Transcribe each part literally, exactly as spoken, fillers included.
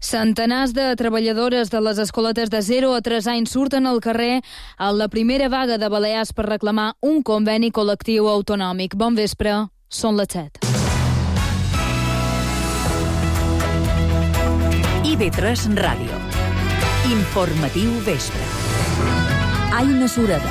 Centenars de treballadores de les escoletes de zero a tres anys surten al carrer a la primera vaga de Balears per reclamar un conveni col·lectiu autonòmic. Bon vespre, són les set. I V tres Ràdio. Informatiu vespre. Aina Sureda.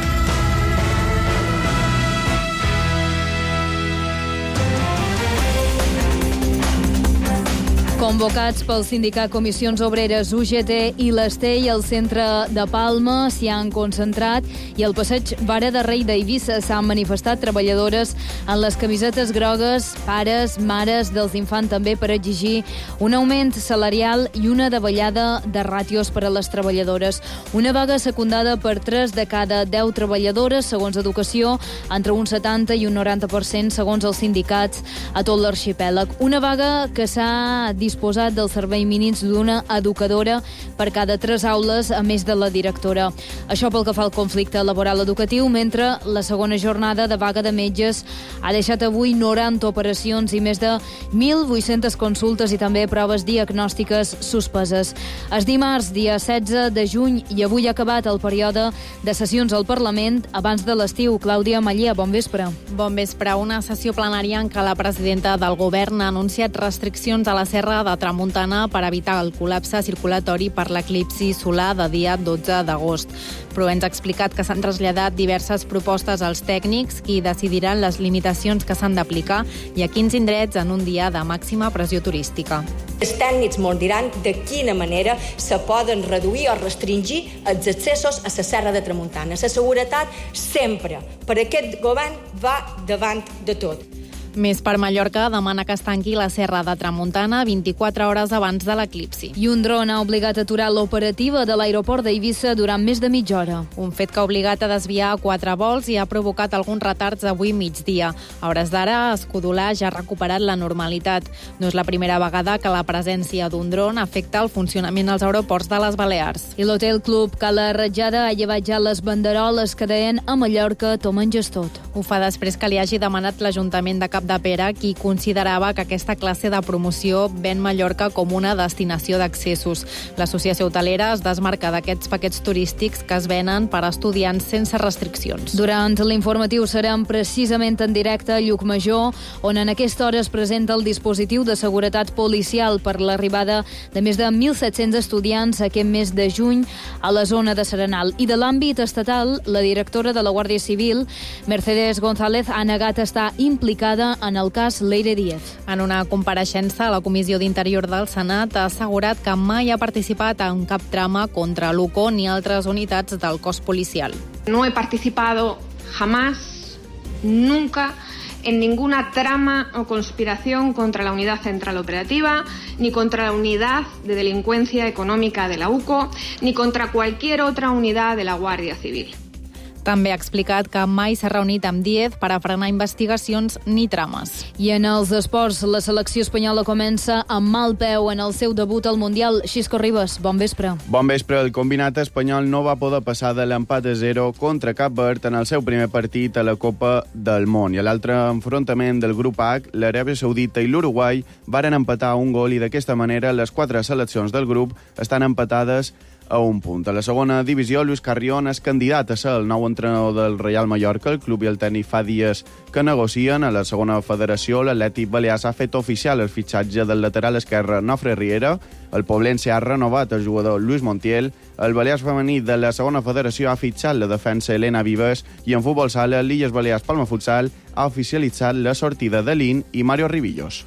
Convocats pel sindicat Comissions Obreres U G T i l'Estell, al centre de Palma s'hi han concentrat i al passeig Vara de Rei d'Eivissa s'han manifestat treballadores en les camisetes grogues, pares, mares dels infants, també per exigir un augment salarial i una davallada de ràtios per a les treballadores. Una vaga secundada per tres de cada deu treballadores, segons Educació, entre un setanta i un noranta per cent, segons els sindicats a tot l'arxipèlag. Una vaga que s'ha disposat del servei mínims d'una educadora per cada tres aules, a més de la directora. Això pel que fa al conflicte laboral educatiu, mentre la segona jornada de vaga de metges ha deixat avui noranta operacions i més de mil vuit-centes consultes i també proves diagnòstiques suspeses. És dimarts, dia setze de juny, i avui ha acabat el període de sessions al Parlament abans de l'estiu. Clàudia Mallea, bon vespre. Bon vespre. Una sessió plenària en què la presidenta del govern ha anunciat restriccions a la Serra de Tramuntana per evitar el col·lapse circulatori per l'eclipsi solar de dia dotze d'agost. Però ens ha explicat que s'han traslladat diverses propostes als tècnics qui decidiran les limitacions que s'han d'aplicar i a quins indrets en un dia de màxima pressió turística. Els tècnics ens diran de quina manera se poden reduir o restringir els accessos a la Serra de Tramuntana. La seguretat sempre, per aquest govern, va davant de tot. Més per Mallorca demana que es tanqui la Serra de Tramuntana vint-i-quatre hores abans de l'eclipsi. I un dron ha obligat a aturar l'operativa de l'aeroport d'Eivissa durant més de mitja hora. Un fet que ha obligat a desviar quatre vols i ha provocat alguns retards avui migdia. A hores d'ara, Escodolar ja ha recuperat la normalitat. No és la primera vegada que la presència d'un dron afecta el funcionament als aeroports de les Balears. I l'Hotel Club Cala Ratjada ha llevat ja les banderoles que deien a Mallorca t'ho menges tot. Ho fa després que li hagi demanat l'Ajuntament de Cap de Pere, qui considerava que aquesta classe de promoció ven Mallorca com una destinació d'accessos. L'associació hotelera es desmarca d'aquests paquets turístics que es venen per a estudiants sense restriccions. Durant l'informatiu serem precisament en directe a Llucmajor, on en aquesta hora es presenta el dispositiu de seguretat policial per l'arribada de més de mil set-cents estudiants aquest mes de juny a la zona de Serenal. I de l'àmbit estatal, la directora de la Guàrdia Civil, Mercedes González, ha negat estar implicada en el cas Leire Díez. En una compareixença a la Comissió d'Interior del Senat ha assegurat que mai ha participat en cap trama contra l'U C O ni altres unitats del cos policial. No he participado jamás, nunca, en ninguna trama o conspiración contra la Unidad Central Operativa, ni contra la Unidad de Delincuencia Económica de la U C O, ni contra cualquier otra unidad de la Guàrdia Civil. També ha explicat que mai s'ha reunit amb Díez per a frenar investigacions ni trames. I en els esports, la selecció espanyola comença amb mal peu en el seu debut al Mundial. Xisco Ribas, bon vespre. Bon vespre. El combinat espanyol no va poder passar de l'empat a zero contra Cap Verd en el seu primer partit a la Copa del Món. I a l'altre enfrontament del grup H, l'Aràbia Saudita i l'Uruguai varen empatar un gol i d'aquesta manera les quatre seleccions del grup estan empatades a un punt. A la segona divisió, Luis Carrión és candidat a ser el nou entrenador del Real Mallorca. El club i el tècnic fa dies que negocien. A la segona federació, l'Atlètic Balears ha fet oficial el fitxatge del lateral esquerre Nofre Riera. El Poblense ha renovat el jugador Luis Montiel. El Balears femení de la segona federació ha fitxat la defensa Elena Vives i en futbol sala, l'Illes Balears Palma Futsal ha oficialitzat la sortida de Lin i Mario Ribillos.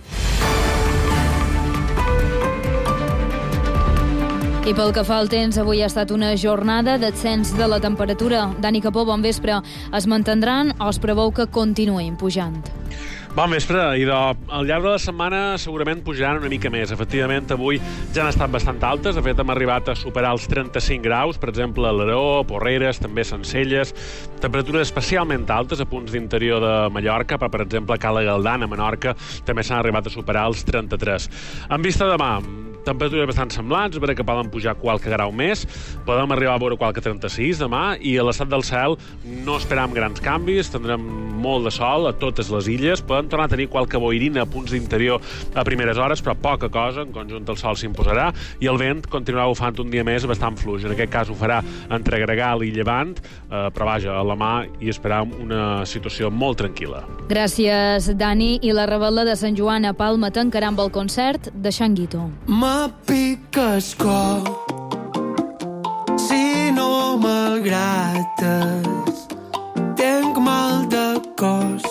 I pel que fa al temps, avui ha estat una jornada d'ascens de la temperatura. Dani Capó, bon vespre. Es mantindran o es preveu que continuïn pujant? Bon vespre, i de, al llarg de la setmana segurament pujaran una mica més. Efectivament, avui ja han estat bastant altes. De fet, hem arribat a superar els trenta-cinc graus, per exemple, a l'Aró, Porreres, també Sencelles. Temperatures especialment altes a punts d'interior de Mallorca, però, per exemple, a Cala Galdana, a Menorca, també s'han arribat a superar els trenta-tres. En vista de demà, temperatures bastant semblants, a veure que poden pujar qualque grau més, podem arribar a veure qualque trenta-sis demà, i a l'estat del cel no esperam grans canvis, tindrem molt de sol a totes les illes, podem tornar a tenir qualque boirina a punts d'interior a primeres hores, però poca cosa, en conjunt el sol s'imposarà, i el vent continuarà bufant un dia més bastant fluix. En aquest cas ho farà entre Gregal i Llevant, eh, però vaja, a la mà, i esperam una situació molt tranquil·la. Gràcies, Dani. I la Rebel·la de Sant Joan a Palma tancarà amb el concert de Xanguito. Me piques cor si no m'agrades, tenc mal de cos.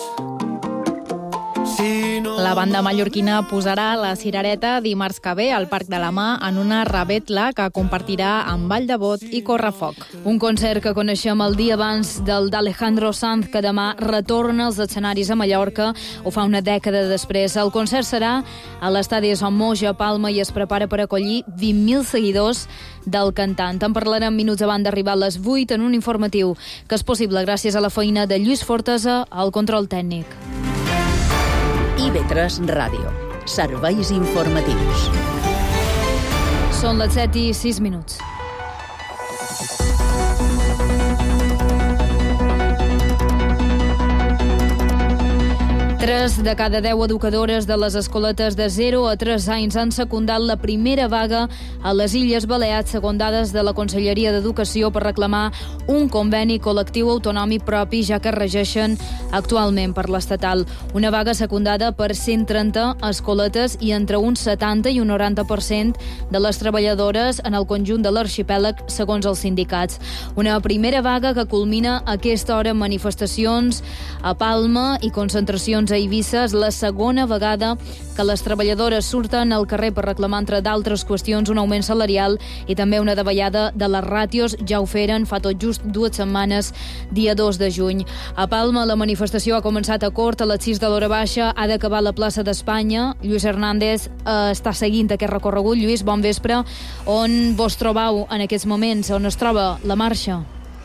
La banda mallorquina posarà la cirereta dimarts que ve al Parc de la Mà en una revetla que compartirà amb Vall de Bot i Correfoc. Un concert que coneixem el dia abans del d'Alejandro Sanz, que demà retorna als escenaris a Mallorca, ho fa una dècada després. El concert serà a l'estadi Somoja, Palma, i es prepara per acollir vint mil seguidors del cantant. En parlarem minuts abans d'arribar a les vuit en un informatiu que és possible gràcies a la feina de Lluís Fortesa al control tècnic. I V tres Ràdio. Serveis informatius. Són les set i sis minuts. Tres de cada deu educadores de les escoletes de zero a tres anys han secundat la primera vaga a les Illes Balears, segons dades de la Conselleria d'Educació, per reclamar un conveni col·lectiu autonòmic propi, ja que regeixen actualment per l'estatal. Una vaga secundada per cent trenta escoletes i entre un setanta i un noranta per cent de les treballadores en el conjunt de l'arxipèlag, segons els sindicats. Una primera vaga que culmina a aquesta hora amb manifestacions a Palma i concentracions a Eivissa. És la segona vegada que les treballadores surten al carrer per reclamar, entre d'altres qüestions, un augment salarial i també una davallada de les ràtios. Ja ho feren fa tot just dues setmanes, dia dos de juny. A Palma la manifestació ha començat a Cort a les sis de l'hora baixa, ha d'acabar a la plaça d'Espanya. Lluís Hernández eh, està seguint aquest recorregut. Lluís, bon vespre. On vos trobeu en aquests moments? On es troba la marxa?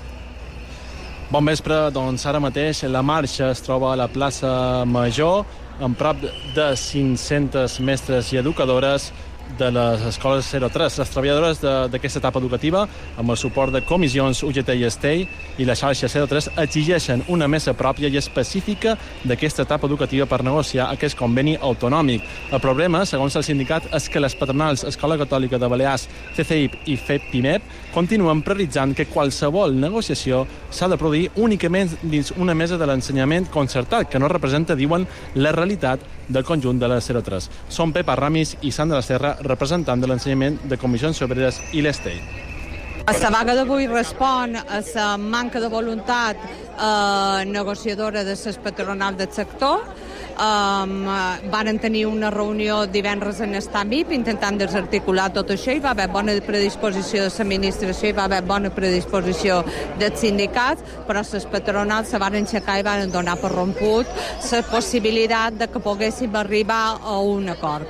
Bon vespre, doncs ara mateix la marxa es troba a la plaça Major, amb prop de cinc-centes mestres i educadores de les escoles zero tres. Les treballadores d'aquesta etapa educativa, amb el suport de comissions U G T i Estei i la xarxa zero tres, exigeixen una mesa pròpia i específica d'aquesta etapa educativa per negociar aquest conveni autonòmic. El problema, segons el sindicat, és que les patronals Escola Catòlica de Balears, C C I P i F E P I M E P continuen prioritzant que qualsevol negociació s'ha de produir únicament dins una mesa de l'ensenyament concertat, que no representa, diuen, la realitat del conjunt de la zero tres. Són Pepa Ramis i Sandra Serra, representant de l'ensenyament de Comissions Obreres i l'Estei. La vaga d'avui respon a la manca de voluntat eh, negociadora de les patronals del sector. Um, varen tenir una reunió divendres en el V I P intentant desarticular tot això. Hi va haver bona predisposició de l'administració, hi va haver bona predisposició dels sindicats, però les patronals se van aixecar i van donar per romput la possibilitat de que poguéssim arribar a un acord.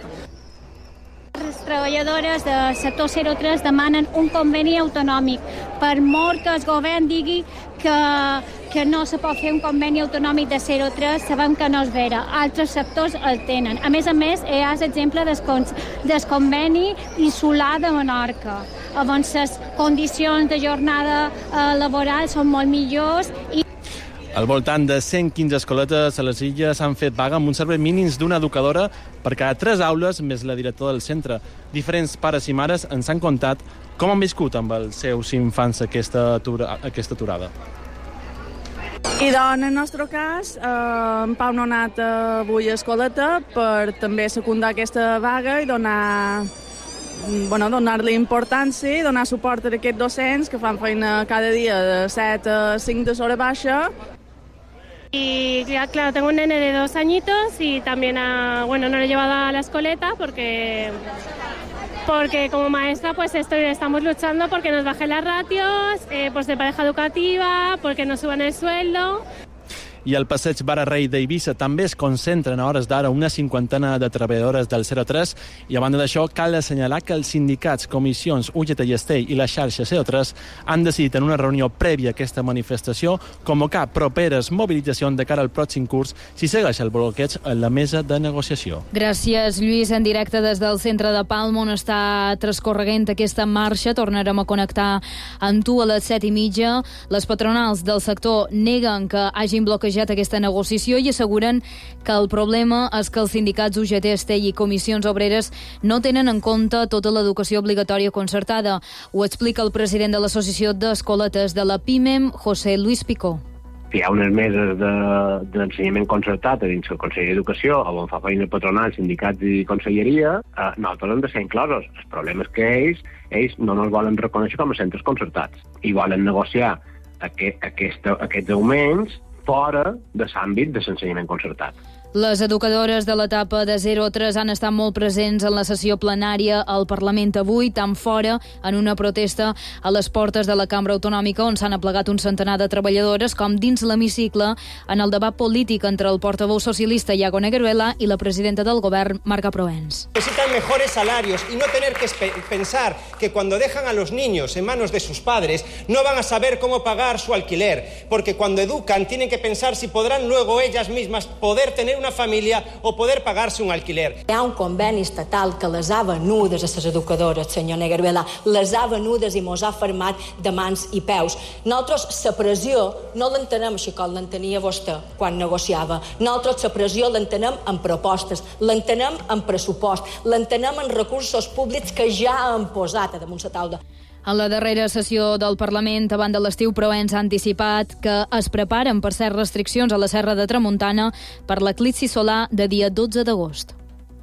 Les treballadores del sector zero tres demanen un conveni autonòmic. Per molt que el govern digui que, que no se pot fer un conveni autonòmic de zero tres, sabem que no és vera. Altres sectors el tenen. A més a més, hi ha l'exemple del, del conveni insular de Menorca, on les condicions de jornada eh, laboral són molt millors i al voltant de cent quinze escoletes a les illes han fet vaga amb un servei mínims d'una educadora per cada tres aules, més la directora del centre. Diferents pares i mares ens han contat com han viscut amb els seus infants aquesta, atura, aquesta aturada. I doncs, en el nostre cas, eh, en Pau no ha anat avui a escoleta per també secundar aquesta vaga i donar, bueno, donar-li importància i donar suport a aquests docents que fan feina cada dia de set a cinc de l'hora baixa. Y claro, tengo un nene de dos añitos y también a, bueno, no lo he llevado a la escoleta porque, porque como maestra pues estoy, estamos luchando porque nos bajen las ratios, eh, pues de pareja educativa, porque nos suban el sueldo. i el passeig Bara Rei d'Eivissa també es concentren a hores d'ara una cinquantena de treballadores del zero tres i a banda d'això cal assenyalar que els sindicats, comissions U G T i Estell i la xarxa zero tres han decidit en una reunió prèvia a aquesta manifestació convocar properes mobilitzacions de cara al pròxim curs si segueix el bloqueig a la mesa de negociació. Gràcies, Lluís. En directe des del centre de Palma, on està transcorreguent aquesta marxa. Tornarem a connectar amb tu a les set i mitja. Les patronals del sector neguen que hagin bloquejat aquesta negociació i asseguren que el problema és que els sindicats U G T, Estell i comissions obreres no tenen en compte tota l'educació obligatòria concertada. Ho explica el president de l'Associació d'Escoletes de la PIMEM, José Luis Picó. Hi ha unes meses d'ensenyament de, concertat a dins el Consell d'Educació, on fa feina patronal, sindicats i conselleria, eh, nosaltres hem de ser inclosos. El problema és que ells, ells no ens volen reconèixer com a centres concertats i volen negociar aquest, aquesta, aquests augments fora de l'àmbit de l'ensenyament concertat. Les educadores de l'etapa de zero a tres han estat molt presents en la sessió plenària al Parlament avui, tant fora, en una protesta a les portes de la Cambra Autonòmica, on s'han aplegat un centenar de treballadores, com dins l'hemicicle, en el debat polític entre el portaveu socialista Iago Negueruela i la presidenta del govern, Marga Proens. Necesitan mejores salarios y no tener que pensar que cuando dejan a los niños en manos de sus padres no van a saber cómo pagar su alquiler, porque cuando educan tienen que pensar si podrán luego ellas mismas poder tener una una família o poder pagar-se un alquiler. Hi ha un conveni estatal que les ha venudes a les educadores, senyor Negueruela, les ha venudes i mos ha fermat de mans i peus. Nosaltres la pressió no l'entenem així com l'entenia vostè quan negociava. Nosaltres la pressió l'entenem en propostes, l'entenem en pressupost, l'entenem en recursos públics que ja han posat a damunt la taula. En la darrera sessió del Parlament, abans de l'estiu, Proens ha anticipat que es preparen per ser restriccions a la Serra de Tramuntana per l'eclipsi solar de dia dotze d'agost.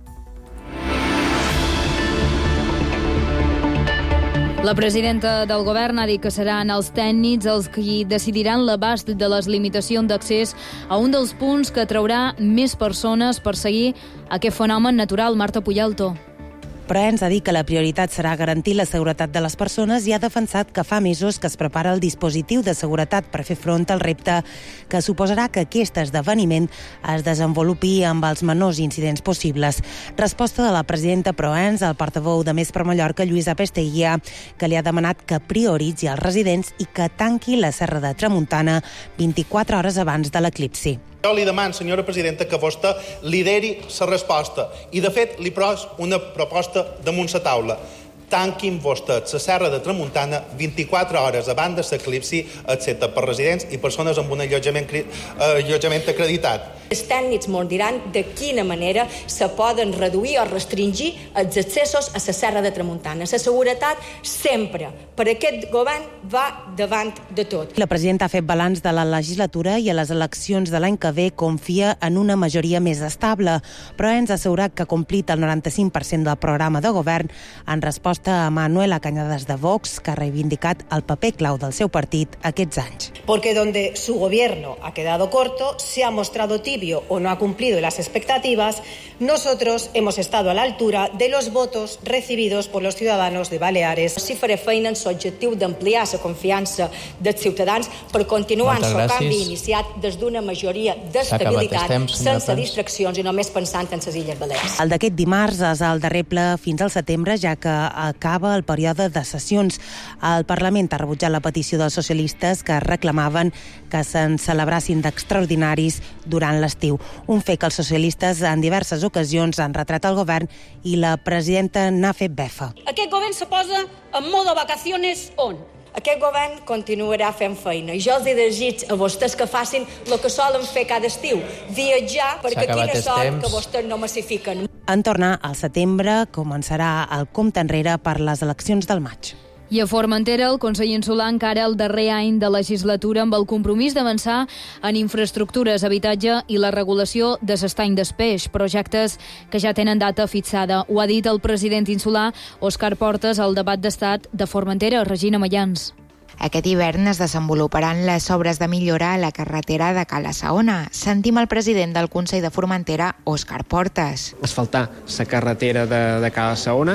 La presidenta del govern ha dit que seran els tècnics els que decidiran l'abast de les limitacions d'accés a un dels punts que atraurà més persones per seguir aquest fenomen natural. Marta Puyalto. Proens ha dit que la prioritat serà garantir la seguretat de les persones i ha defensat que fa mesos que es prepara el dispositiu de seguretat per fer front al repte que suposarà que aquest esdeveniment es desenvolupi amb els menors incidents possibles. Resposta de la presidenta Proens al portaveu de Més per Mallorca, Lluïsa Pesteguia, que li ha demanat que prioritzi els residents i que tanqui la Serra de Tramuntana vint-i-quatre hores abans de l'eclipsi. Jo li demano, senyora presidenta, que vostè lideri la resposta i, de fet, li pros una proposta damunt la taula. Tanquin vostès la Serra de Tramuntana vint-i-quatre hores abans de l'eclipsi, excepte per residents i persones amb un allotjament, allotjament acreditat. Els tècnics ens diran de quina manera se poden reduir o restringir els accessos a la Serra de Tramuntana. La seguretat sempre, per aquest govern, va davant de tot. La presidenta ha fet balanç de la legislatura i a les eleccions de l'any que ve confia en una majoria més estable, però ens ha assegurat que ha complit el noranta-cinc per cent del programa de govern en resposta a Manuela Cañadas de Vox, que ha reivindicat el paper clau del seu partit aquests anys. Porque donde su gobierno ha quedado corto, se ha mostrado tibio o no ha cumplido las expectativas, nosotros hemos estado a la altura de los votos recibidos por los ciudadanos de Baleares. Si faré feina en l'objectiu d'ampliar la confiança dels ciutadans per continuar en el canvi iniciat des d'una majoria d'estabilitat, sense distraccions i només pensant en les Illes Balears. El d'aquest dimarts és el darrer ple fins al setembre, ja que acaba el període de sessions. El Parlament ha rebutjat la petició dels socialistes que reclamaven que se'n celebrassin d'extraordinaris durant l'estiu. Un fet que els socialistes en diverses ocasions han retrat al govern i la presidenta n'ha fet befa. Aquest govern se posa en modo vacaciones on? Aquest govern continuarà fent feina i jo els he desig a vostès que facin el que solen fer cada estiu, viatjar, perquè quina sort que vostès no massifiquen. En tornar al setembre començarà el compte enrere per les eleccions del maig. I a Formentera, el Consell Insular encara el darrer any de legislatura amb el compromís d'avançar en infraestructures, habitatge i la regulació de l'estany d'Espeix, projectes que ja tenen data fixada. Ho ha dit el president insular, Òscar Portes, al debat d'estat de Formentera. Regina Mayans. Aquest hivern es desenvoluparan les obres de millora a la carretera de Cala Saona. Sentim el president del Consell de Formentera, Òscar Portes. Asfaltar la carretera de, de Cala Saona, que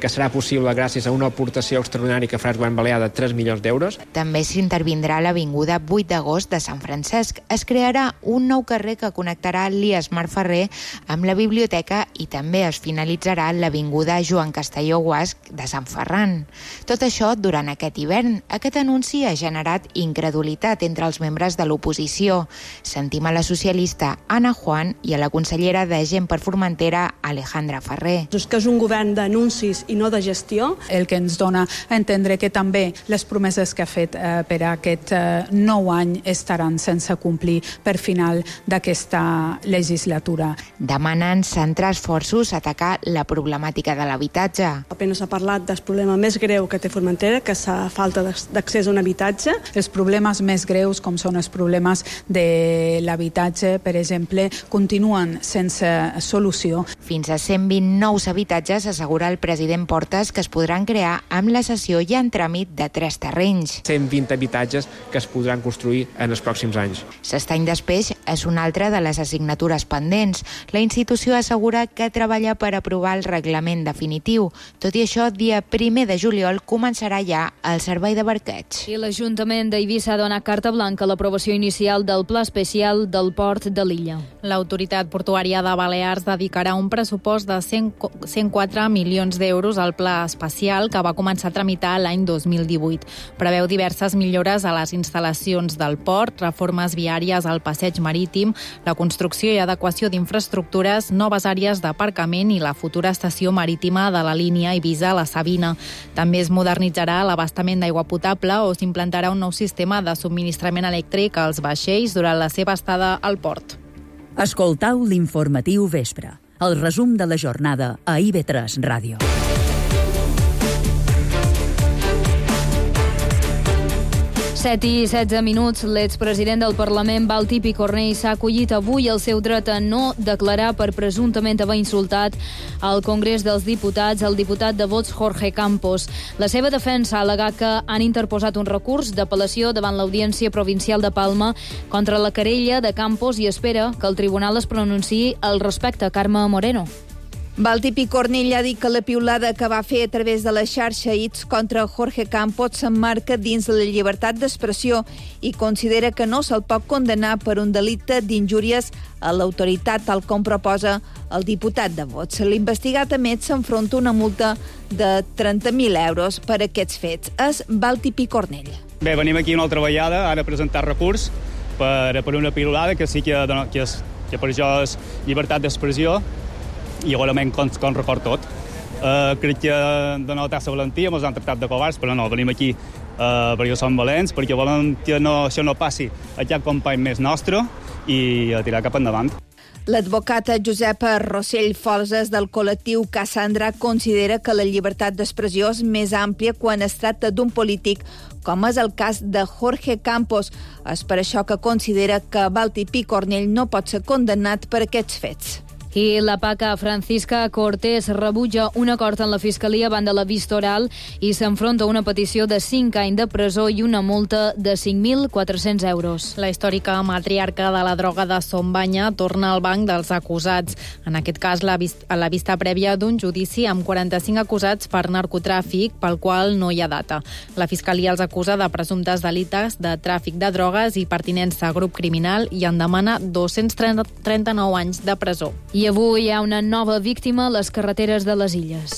que serà possible gràcies a una aportació extraordinària que farà el govern balear de tres milions d'euros. També s'intervindrà a l'avinguda vuit d'agost de Sant Francesc. Es crearà un nou carrer que connectarà l'Ies Mar Ferrer amb la biblioteca i també es finalitzarà l'avinguda Joan Castelló Guasc de Sant Ferran. Tot això durant aquest hivern. Aquest anunci ha generat incredulitat entre els membres de l'oposició. Sentim a la socialista Anna Juan i a la consellera de Gent per Formentera, Alejandra Ferrer. És que és un govern d'anuncis i no de gestió. El que ens dona a entendre que també les promeses que ha fet eh, per a aquest eh, nou any estaran sense complir per final d'aquesta legislatura. Demanen centrar esforços a atacar la problemàtica de l'habitatge. Apenas s'ha parlat del problema més greu que té Formentera, que és la falta d'accés a un habitatge. Els problemes més greus, com són els problemes de l'habitatge, per exemple, continuen sense solució. Fins a cent vint nous habitatges, assegura el president Portes, que es podran crear amb la cessió ja en tràmit de tres terrenys. cent vint habitatges que es podran construir en els pròxims anys. S'Estany d'Espeix és una altra de les assignatures pendents. La institució assegura que treballa per aprovar el reglament definitiu. Tot i això, dia primer de juliol començarà ja el servei de barqueig. I l'Ajuntament d'Eivissa ha donat carta blanca a l'aprovació inicial del Pla Especial del Port de l'illa. L'autoritat portuària de Balears dedicarà un pressupost de cent quatre milions d'euros al Pla Especial que va començar a tramitar l'any dos mil divuit. Preveu diverses millores a les instal·lacions del port, reformes viàries al passeig marítim, la construcció i adequació d'infraestructures, noves àrees d'aparcament i la futura estació marítima de la línia Eivissa-La Sabina. També es modernitzarà l'abastament d'aigua potable o s'implantarà un nou sistema de subministrament elèctric als vaixells durant la seva estada al port. Escoltau l'informatiu vespre, el resum de la jornada a I V tres Ràdio. set i setze minuts, l'expresident del Parlament, Balti Picornell, s'ha acollit avui el seu dret a no declarar per presumptament haver insultat al Congrés dels Diputats el diputat de Vots Jorge Campos. La seva defensa ha al·legat que han interposat un recurs d'apel·lació davant l'Audiència Provincial de Palma contra la querella de Campos i espera que el tribunal es pronunciï al respecte. Carme Moreno. Balti Picornell ha dit que la piulada que va fer a través de la xarxa X contra Jorge Campos s'emmarca dins la llibertat d'expressió i considera que no se'l pot condenar per un delicte d'injúries a l'autoritat, tal com proposa el diputat de Vots. L'investigat, a més, s'enfronta una multa de trenta mil euros per aquests fets. És Balti Picornell. Bé, venim aquí una altra vegada, ara a presentar recurs per, per una piulada que sí que, que, és, que per això és llibertat d'expressió i igualment com, com record tot. Uh, crec que de no tassa valentia ens han tractat de covards, però no, venim aquí uh, perquè som valents, perquè volem que no, això no passi a cap company més nostre i a tirar cap endavant. L'advocat Josep Rossell Folses del col·lectiu Cassandra considera que la llibertat d'expressió és més àmplia quan es tracta d'un polític, com és el cas de Jorge Campos. És per això que considera que Balti Picornell no pot ser condemnat per aquests fets. I la paca Francisca Cortés rebutja un acord en la Fiscalia banda la vista oral i s'enfronta a una petició de cinc anys de presó i una multa de cinc mil quatre-cents euros. La històrica matriarca de la droga de Sombanya torna al banc dels acusats. En aquest cas, la vist- a la vista prèvia d'un judici amb quaranta-cinc acusats per narcotràfic, pel qual no hi ha data. La Fiscalia els acusa de presumptes delictes de tràfic de drogues i pertinença a grup criminal i en demana dos-cents trenta-nou anys de presó. I avui hi ha una nova víctima a les carreteres de les Illes.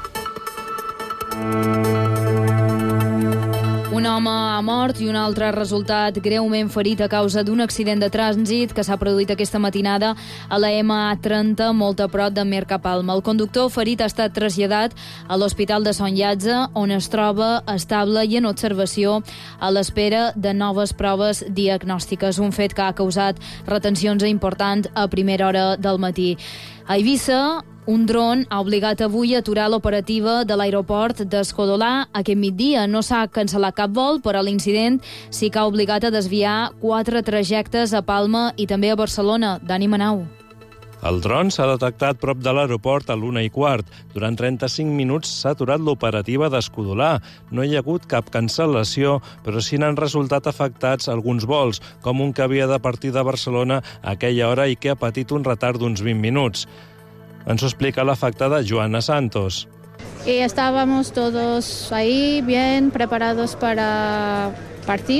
Un home ha mort i un altre ha resultat greument ferit a causa d'un accident de trànsit que s'ha produït aquesta matinada a la ema a trenta, molt a prop de Mercapalma. El conductor ferit ha estat traslladat a l'Hospital de Sant Llàtzer, on es troba estable i en observació a l'espera de noves proves diagnòstiques. Un fet que ha causat retencions importants a primera hora del matí. A Eivissa, un dron ha obligat avui a aturar l'operativa de l'aeroport d'Escodolà. Aquest migdia no s'ha cancel·lat cap vol, però l'incident sí que ha obligat a desviar quatre trajectes a Palma i també a Barcelona. Dani Manau. El dron s'ha detectat prop de l'aeroport a l'una i quart. Durant trenta-cinc minuts s'ha aturat l'operativa d'Escodolà. No hi ha hagut cap cancel·lació, però sí n'han resultat afectats alguns vols, com un que havia de partir de Barcelona a aquella hora i que ha patit un retard d'uns vint minuts. Ens ho explica l'afectada Joana Santos. y estábamos todos ahí bien preparados para partir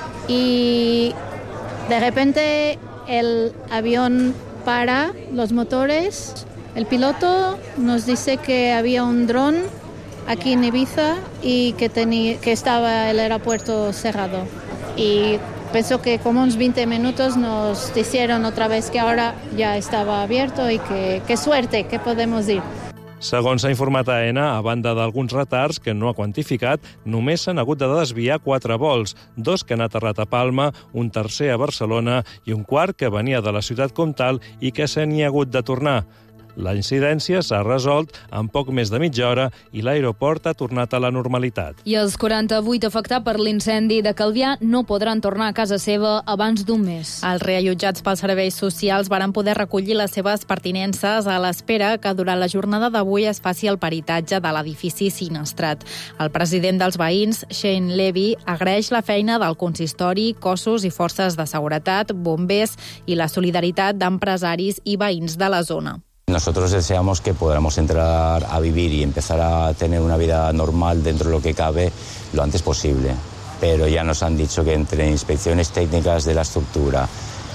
y de repente el avión para los motores, el piloto nos dice que había un dron aquí en Ibiza y que, tenía, que estaba el aeropuerto cerrado. Y pensó que como unos veinte minutos nos dijeron otra vez que ahora ya estaba abierto y que qué suerte, que podemos ir. Segons s'ha informat a AENA, a banda d'alguns retards que no ha quantificat, només s'han hagut de desviar quatre vols, dos que han aterrat a Palma, un tercer a Barcelona i un quart que venia de la ciutat comtal i que se n'hi ha hagut de tornar. La incidència s'ha resolt en poc més de mitja hora i l'aeroport ha tornat a la normalitat. I els quaranta-vuit afectats per l'incendi de Calvià no podran tornar a casa seva abans d'un mes. Els reallotjats pels serveis socials varen poder recollir les seves pertinences a l'espera que durant la jornada d'avui es faci el peritatge de l'edifici sinistrat. El president dels veïns, Shane Levy, agraeix la feina del consistori, cossos i forces de seguretat, bombers i la solidaritat d'empresaris i veïns de la zona. Nosotros deseamos que podamos entrar a vivir y empezar a tener una vida normal dentro de lo que cabe lo antes posible. Pero ya nos han dicho que entre inspecciones técnicas de la estructura,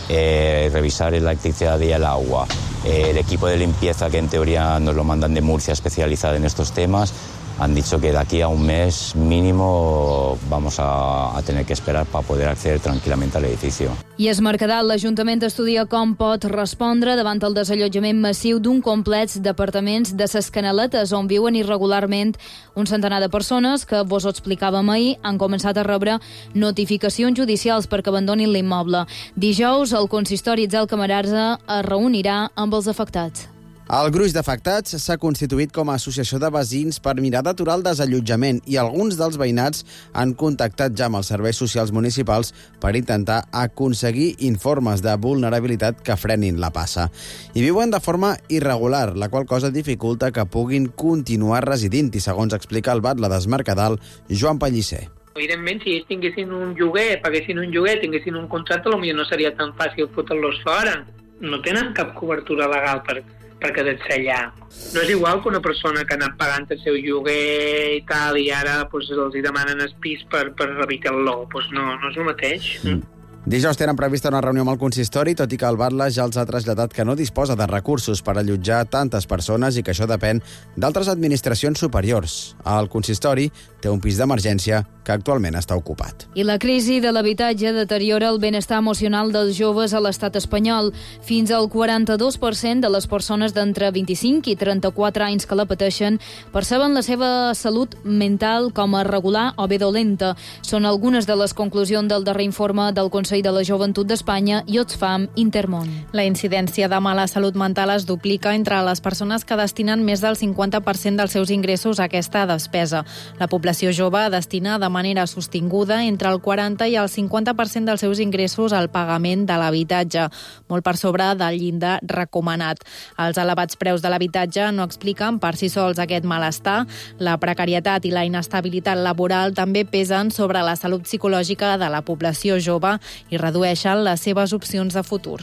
eh, revisar la electricidad y el agua, eh, el equipo de limpieza que en teoría nos lo mandan de Murcia especializada en estos temas, han dicho que de aquí a un mes mínimo vamos a, a tener que esperar para poder acceder tranquil·lament a l'edifici. I es Mercadal, l'Ajuntament estudia com pot respondre davant el desallotjament massiu d'un complex d'apartaments de ses Canaletes, on viuen irregularment un centenar de persones que, vos ho explicàvem ahir, han començat a rebre notificacions judicials perquè abandonin l'immoble. Dijous, el consistori Itzel Camarasa es reunirà amb els afectats. El gruix d'afectats s'ha constituït com a associació de veïns per mirar d'aturar el desallotjament i alguns dels veïnats han contactat ja amb els serveis socials municipals per intentar aconseguir informes de vulnerabilitat que frenin la passa. I viuen de forma irregular, la qual cosa dificulta que puguin continuar residint i, segons explica el batlle d'Esmercadal, Joan Pellicer. Evidentment, si ells tinguessin un lloguer, paguessin un lloguer, tinguessin un contracte, potser no seria tan fàcil fotre-los fora. No tenen cap cobertura legal per per quedar-se allà. No és igual que una persona que ha anat pagant el seu lloguer i tal, i ara pues, els hi demanen el pis per, per habitar-lo. Pues no, no és el mateix. Mm. Dijous tenen prevista una reunió amb el consistori, tot i que el batlle ja els ha traslladat que no disposa de recursos per allotjar tantes persones i que això depèn d'altres administracions superiors. El consistori té un pis d'emergència que actualment està ocupat. I la crisi de l'habitatge deteriora el benestar emocional dels joves a l'estat espanyol. Fins al quaranta-dos per cent de les persones d'entre vint-i-cinc i trenta-quatre anys que la pateixen perceben la seva salut mental com a regular o bé dolenta. Són algunes de les conclusions del darrer informe del Consell de la Joventut d'Espanya i Oxfam Intermón. La incidència de mala salut mental es duplica entre les persones que destinen més del cinquanta per cent dels seus ingressos a aquesta despesa. La població jove destina de manera sostinguda entre el quaranta i el cinquanta per cent dels seus ingressos al pagament de l'habitatge, molt per sobre del llindar recomanat. Els elevats preus de l'habitatge no expliquen per si sols aquest malestar. La precarietat i la inestabilitat laboral també pesen sobre la salut psicològica de la població jove i redueixen les seves opcions de futur.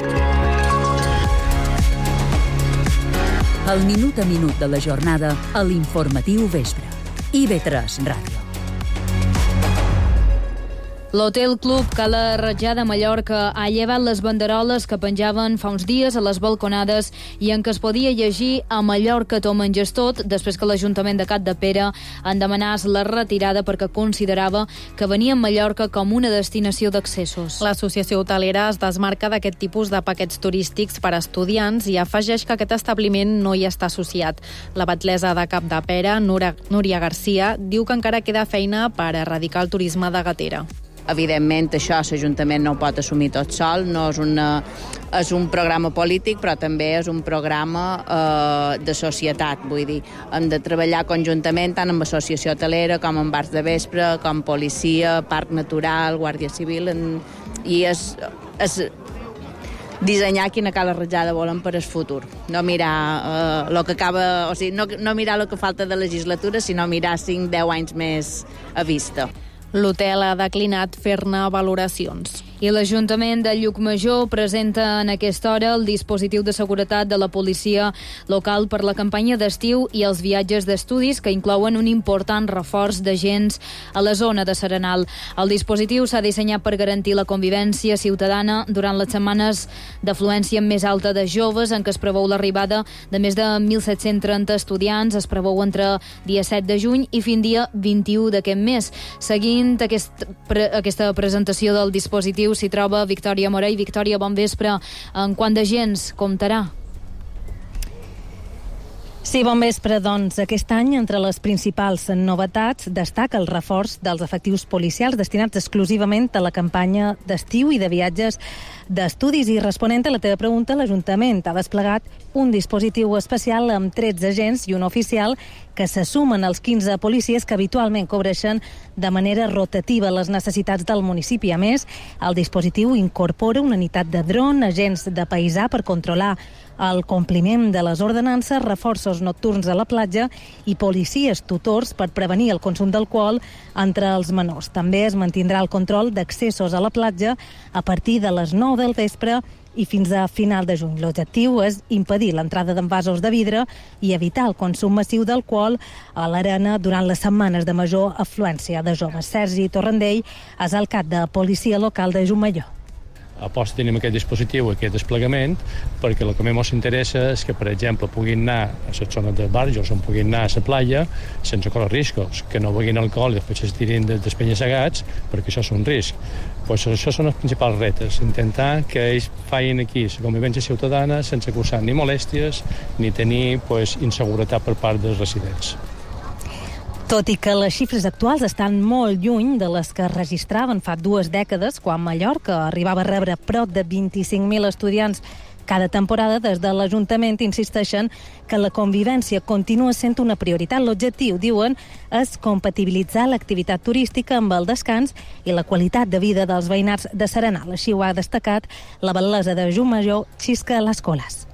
El minut a minut de la jornada a l'Informatiu Vespre. I ve tres Ràdio. L'Hotel Club Cala Ratjà de Mallorca ha llevat les banderoles que penjaven fa uns dies a les balconades i en què es podia llegir a Mallorca t'ho menges tot, després que l'Ajuntament de Capdepera en demanàs la retirada perquè considerava que venia a Mallorca com una destinació d'accessos. L'associació hotelera es desmarca d'aquest tipus de paquets turístics per a estudiants i afegeix que aquest establiment no hi està associat. La batlessa de Capdepera, Núria Garcia, diu que encara queda feina per erradicar el turisme de gatera. Evidentment, això l'Ajuntament no ho pot assumir tot sol, no és, una, és un programa polític, però també és un programa eh, de societat, vull dir. Hem de treballar conjuntament tant amb associació hotelera com amb bars de vespre, com policia, parc natural, guàrdia civil, en, i és, és dissenyar quina cala ratjada volen per al futur. No mirar eh, lo que acaba, o sigui, no, no mirar el que falta de legislatura, sinó mirar cinc deu anys més a vista. L'hotel ha declinat fer-ne valoracions. I l'Ajuntament de Llucmajor presenta en aquesta hora el dispositiu de seguretat de la policia local per la campanya d'estiu i els viatges d'estudis, que inclouen un important reforç d'agents a la zona de Serenal. El dispositiu s'ha dissenyat per garantir la convivència ciutadana durant les setmanes d'afluència més alta de joves, en què es preveu l'arribada de més de mil set-cents trenta estudiants. Es preveu entre dia set de juny i fins dia vint-i-u d'aquest mes. Seguint aquest, pre, aquesta presentació del dispositiu s'hi troba Victòria Morell. Victòria, bon vespre. En quant de gens comptarà? Sí, bon vespre. Doncs aquest any, entre les principals novetats, destaca el reforç dels efectius policials destinats exclusivament a la campanya d'estiu i de viatges d'estudis. I responent a la teva pregunta, l'Ajuntament ha desplegat un dispositiu especial amb tretze agents i un oficial que se sumen als quinze policies que habitualment cobreixen de manera rotativa les necessitats del municipi. A més, el dispositiu incorpora una unitat de dron, agents de paisà per controlar el compliment de les ordenances, reforços nocturns a la platja i policies tutors per prevenir el consum d'alcohol entre els menors. També es mantindrà el control d'accessos a la platja a partir de les nou del vespre i fins a final de juny. L'objectiu és impedir l'entrada d'envasos de vidre i evitar el consum massiu d'alcohol a l'arena durant les setmanes de major afluència de joves. Sergi Torrendell és el cap de policia local de Llucmajor. Aposta tenim aquest dispositiu, aquest desplegament, perquè el que més ens interessa és que, per exemple, puguin anar a les zones de barrios on puguin anar a la platja sense córrer riscos, que no beguin alcohol i després es tirin dels penya-segats, perquè això és un risc. Pues això són els principals retes, intentar que ells facin aquí la convivència ciutadana sense causar ni molèsties ni tenir pues, inseguretat per part dels residents. Tot i que les xifres actuals estan molt lluny de les que es registraven fa dues dècades, quan Mallorca arribava a rebre prop de vint-i-cinc mil estudiants cada temporada, des de l'Ajuntament insisteixen que la convivència continua sent una prioritat. L'objectiu, diuen, és compatibilitzar l'activitat turística amb el descans i la qualitat de vida dels veïnats de Serenal. Així ho ha destacat la batllessa de Llucmajor, Xisca Lascolas.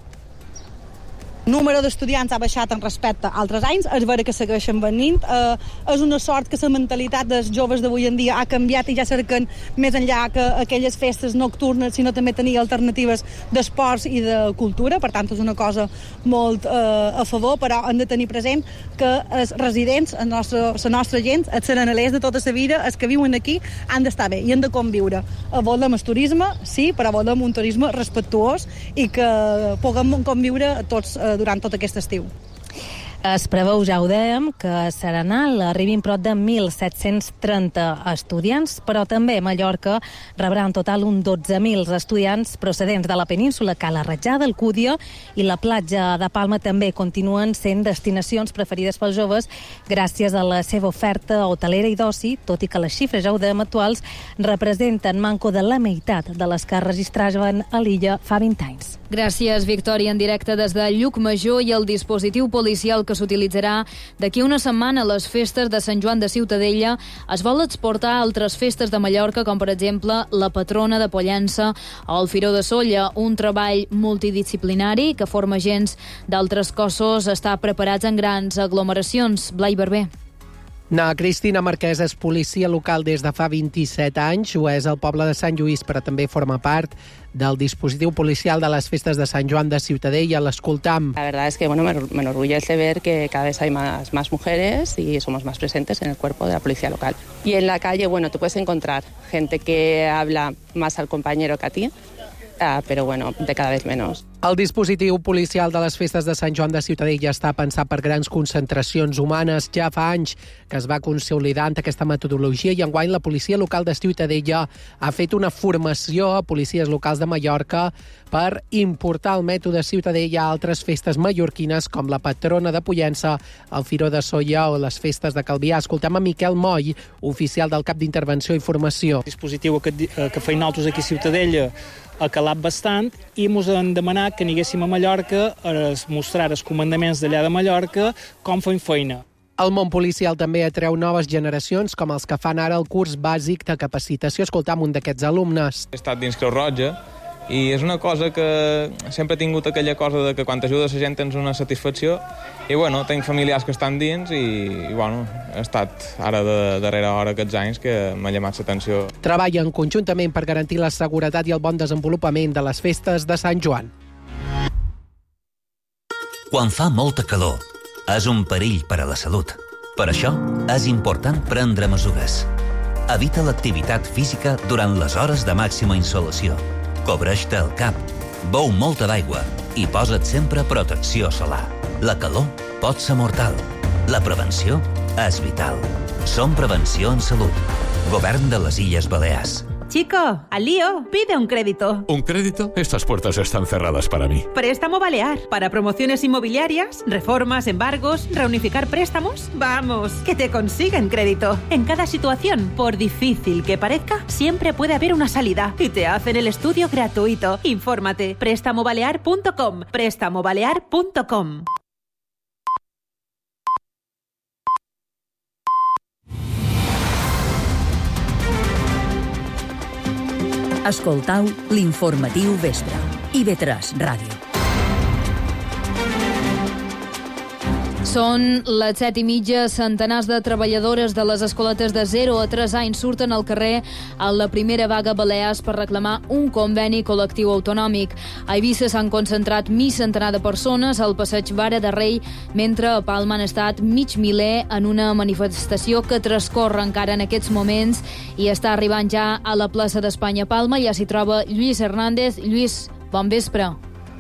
El número d'estudiants ha baixat en respecte a altres anys, és vera que segueixen venint. Eh, és una sort que la mentalitat dels joves d'avui en dia ha canviat i ja cerquen més enllà que aquelles festes nocturnes, sinó també tenir alternatives d'esports i de cultura. Per tant, és una cosa molt eh, a favor, però hem de tenir present que els residents, la nostra, la nostra gent, els serenalers de tota la vida, els que viuen aquí, han d'estar bé i han de conviure. Eh, volem el turisme, sí, però volem un turisme respectuós i que puguem conviure tots eh, durant tot aquest estiu. Es preveu, ja ho dèiem, que a Serenal arribin prop de mil set-cents trenta estudiants, però també Mallorca rebrà en total un dotze mil estudiants procedents de la península. Cala Ratjada, Alcúdia i la platja de Palma també continuen sent destinacions preferides pels joves gràcies a la seva oferta hotelera i d'oci, tot i que les xifres, ja ho dèiem, actuals representen manco de la meitat de les que es registraven a l'illa fa vint anys. Gràcies, Victòria, en directe des de Llucmajor. I el dispositiu policial que s'utilitzarà d'aquí una setmana a les festes de Sant Joan de Ciutadella es vol exportar a altres festes de Mallorca, com per exemple la Patrona de Pollença o el Firó de Sóller. Un treball multidisciplinari que forma agents d'altres cossos està preparats en grans aglomeracions. Blai Barber. Na Cristina Marquès és policia local des de fa vint-i-set anys, ho és al poble de Sant Lluís, però també forma part del dispositiu policial de les festes de Sant Joan de Ciutadella. L'escoltam. La verdad es que bueno, me, me enorgullece ver que cada vez hay más, más mujeres y somos más presentes en el cuerpo de la policía local. Y en la calle, bueno, tú puedes encontrar gente que habla más al compañero que a ti, uh, pero bueno, de cada vez menos. El dispositiu policial de les festes de Sant Joan de Ciutadella està pensat per grans concentracions humanes. Ja fa anys que es va consolidant aquesta metodologia i enguany la policia local de Ciutadella ha fet una formació a policies locals de Mallorca per importar el mètode Ciutadella a altres festes mallorquines com la Patrona de Pollença, el Firó de Sóller o les festes de Calvià. Escoltem a Miquel Moll, oficial del cap d'intervenció i formació. El dispositiu que, que feim nosaltres aquí a Ciutadella ha calat bastant i ens han demanat que aniguéssim a Mallorca a mostrar als comandaments d'allà de Mallorca com fem feina. El món policial també atreu noves generacions, com els que fan ara el curs bàsic de capacitació. Escoltam un d'aquests alumnes. He estat dins Creu Roja I és una cosa que sempre he tingut aquella cosa de que quan t'ajudes la gent tens una satisfacció i, bueno, tinc familiars que estan dins i, i bueno, he estat ara de darrera hora aquests anys que m'ha llamat l'atenció. Treballen conjuntament per garantir la seguretat i el bon desenvolupament de les festes de Sant Joan. Quan fa molta calor, és un perill per a la salut. Per això, és important prendre mesures. Evita l'activitat física durant les hores de màxima insolació. Cobreix-te el cap, beu molta d'aigua i posa't sempre protecció solar. La calor pot ser mortal. La prevenció és vital. Som Prevenció en Salut. Govern de les Illes Balears. Chico, al lío, pide un crédito. ¿Un crédito? Estas puertas están cerradas para mí. Préstamo Balear. Para promociones inmobiliarias, reformas, embargos, reunificar préstamos. Vamos, que te consiguen crédito. En cada situación, por difícil que parezca, siempre puede haber una salida. Y te hacen el estudio gratuito. Infórmate. préstamo balear punto com. préstamo balear punto com. Escoltau l'informatiu vespre. I ve tres Ràdio. Són les set i mitja. Centenars de treballadores de les escoletes de zero a tres anys surten al carrer a la primera vaga Balears per reclamar un conveni col·lectiu autonòmic. A Eivissa s'han concentrat mig centenar de persones al passeig Vara de Rei, mentre a Palma han estat mig miler en una manifestació que transcorre encara en aquests moments i està arribant ja a la plaça d'Espanya. A Palma ja s'hi troba Lluís Hernández. Lluís, bon vespre.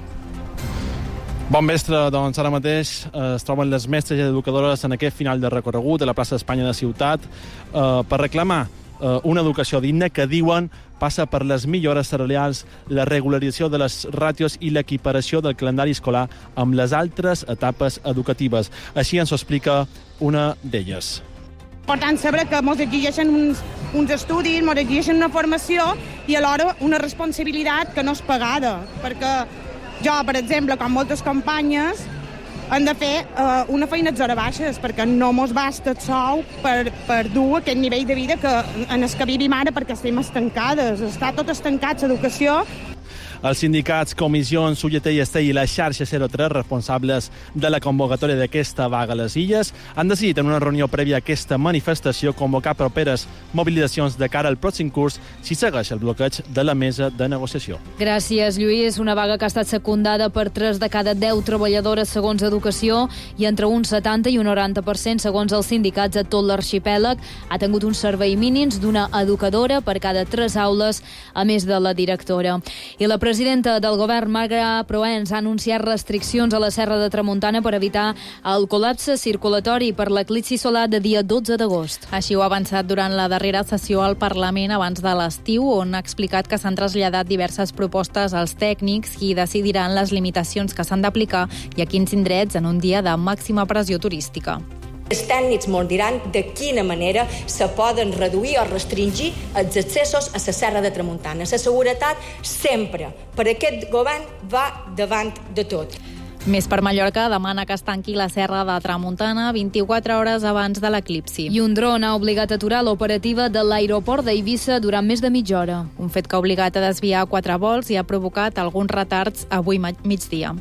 Bon vespre, doncs ara mateix eh, es troben les mestres i educadores en aquest final de recorregut a la plaça d'Espanya de Ciutat eh, per reclamar eh, una educació digna que diuen passa per les millores salarials, la regularització de les ràtios i l'equiparació del calendari escolar amb les altres etapes educatives. Així ens ho explica una d'elles. Important saber que ens exigeixen uns, uns estudis, ens exigeixen una formació i alhora una responsabilitat que no és pagada, perquè jo, per exemple, com moltes companyes, hem de fer uh, una feina d'hores baixes, perquè no mos basta el sou per, per dur aquest nivell de vida que, en el que vivim ara, perquè estem estancades. Està tot estancat, l'educació. Els sindicats, comissions, U G T i Estell i la xarxa zero tres, responsables de la convocatòria d'aquesta vaga a les Illes, han decidit en una reunió prèvia a aquesta manifestació convocar properes mobilitzacions de cara al pròxim curs si segueix el bloqueig de la mesa de negociació. Gràcies, Lluís. Una vaga que ha estat secundada per tres de cada deu treballadores segons Educació i entre un setanta i un noranta per cent segons els sindicats a tot l'arxipèlag. Ha tingut un servei mínims d'una educadora per cada tres aules, a més de la directora. I la presidenta del govern, Marga Proens, ha anunciat restriccions a la Serra de Tramuntana per evitar el col·lapse circulatori per l'eclipsi solar de dia dotze d'agost. Així ho ha avançat durant la darrera sessió al Parlament abans de l'estiu, on ha explicat que s'han traslladat diverses propostes als tècnics qui decidiran les limitacions que s'han d'aplicar i a quins indrets en un dia de màxima pressió turística. Els tècnics ens diran de quina manera se poden reduir o restringir els accessos a la Serra de Tramuntana. La seguretat sempre, per aquest govern, va davant de tot. Més per Mallorca demana que es tanqui la Serra de Tramuntana vint-i-quatre hores abans de l'eclipsi. I un dron ha obligat a aturar l'operativa de l'aeroport d'Eivissa durant més de mitja hora. Un fet que ha obligat a desviar quatre vols i ha provocat alguns retards avui migdia.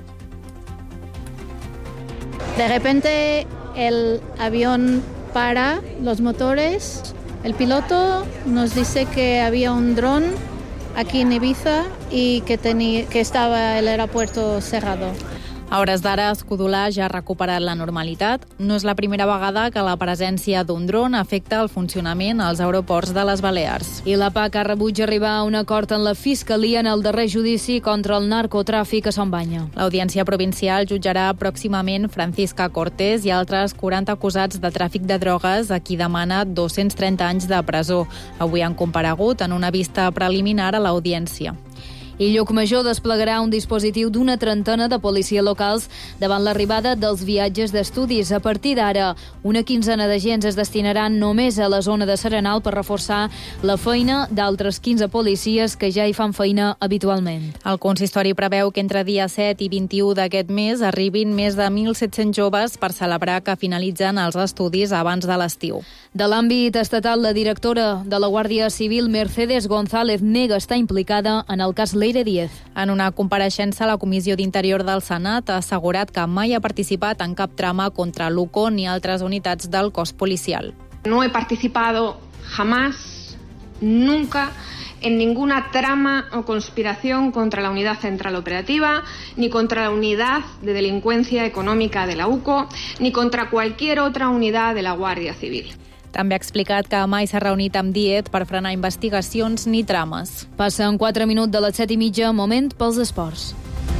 De repente el avión para los motores. El piloto nos dice que había un dron aquí en Ibiza y que, tenía, que estaba el aeropuerto cerrado. A hores d'ara, Escodolar ja ha recuperat la normalitat. No és la primera vegada que la presència d'un dron afecta el funcionament als aeroports de les Balears. I la P A C ha rebut arribar a un acord en la Fiscalia en el darrer judici contra el narcotràfic a Son Banya. L'Audiència Provincial jutjarà pròximament Francisca Cortés i altres quaranta acusats de tràfic de drogues a qui demana dos-cents trenta anys de presó. Avui han comparegut en una vista preliminar a l'Audiència. I Llucmajor desplegarà un dispositiu d'una trentena de policia locals davant l'arribada dels viatges d'estudis. A partir d'ara, una quinzena d'agents es destinaran només a la zona de Serenal per reforçar la feina d'altres quinze policies que ja hi fan feina habitualment. El consistori preveu que entre dia set i vint-i-u d'aquest mes arribin més de mil set-cents joves per celebrar que finalitzen els estudis abans de l'estiu. De l'àmbit estatal, la directora de la Guàrdia Civil, Mercedes González, nega estar implicada en el cas Ley Leire Díez. En una compareixença a la Comissió d'Interior del Senat ha assegurat que mai ha participat en cap trama contra l'U C O ni altres unitats del cos policial. No he participado jamás, nunca, en ninguna trama o conspiración contra la Unidad Central Operativa, ni contra la Unidad de Delincuencia Económica de la U C O, ni contra cualquier otra unidad de la Guàrdia Civil. També ha explicat que mai s'ha reunit amb Díez per frenar investigacions ni trames. Passen quatre minuts de les set i mitja, moment pels esports.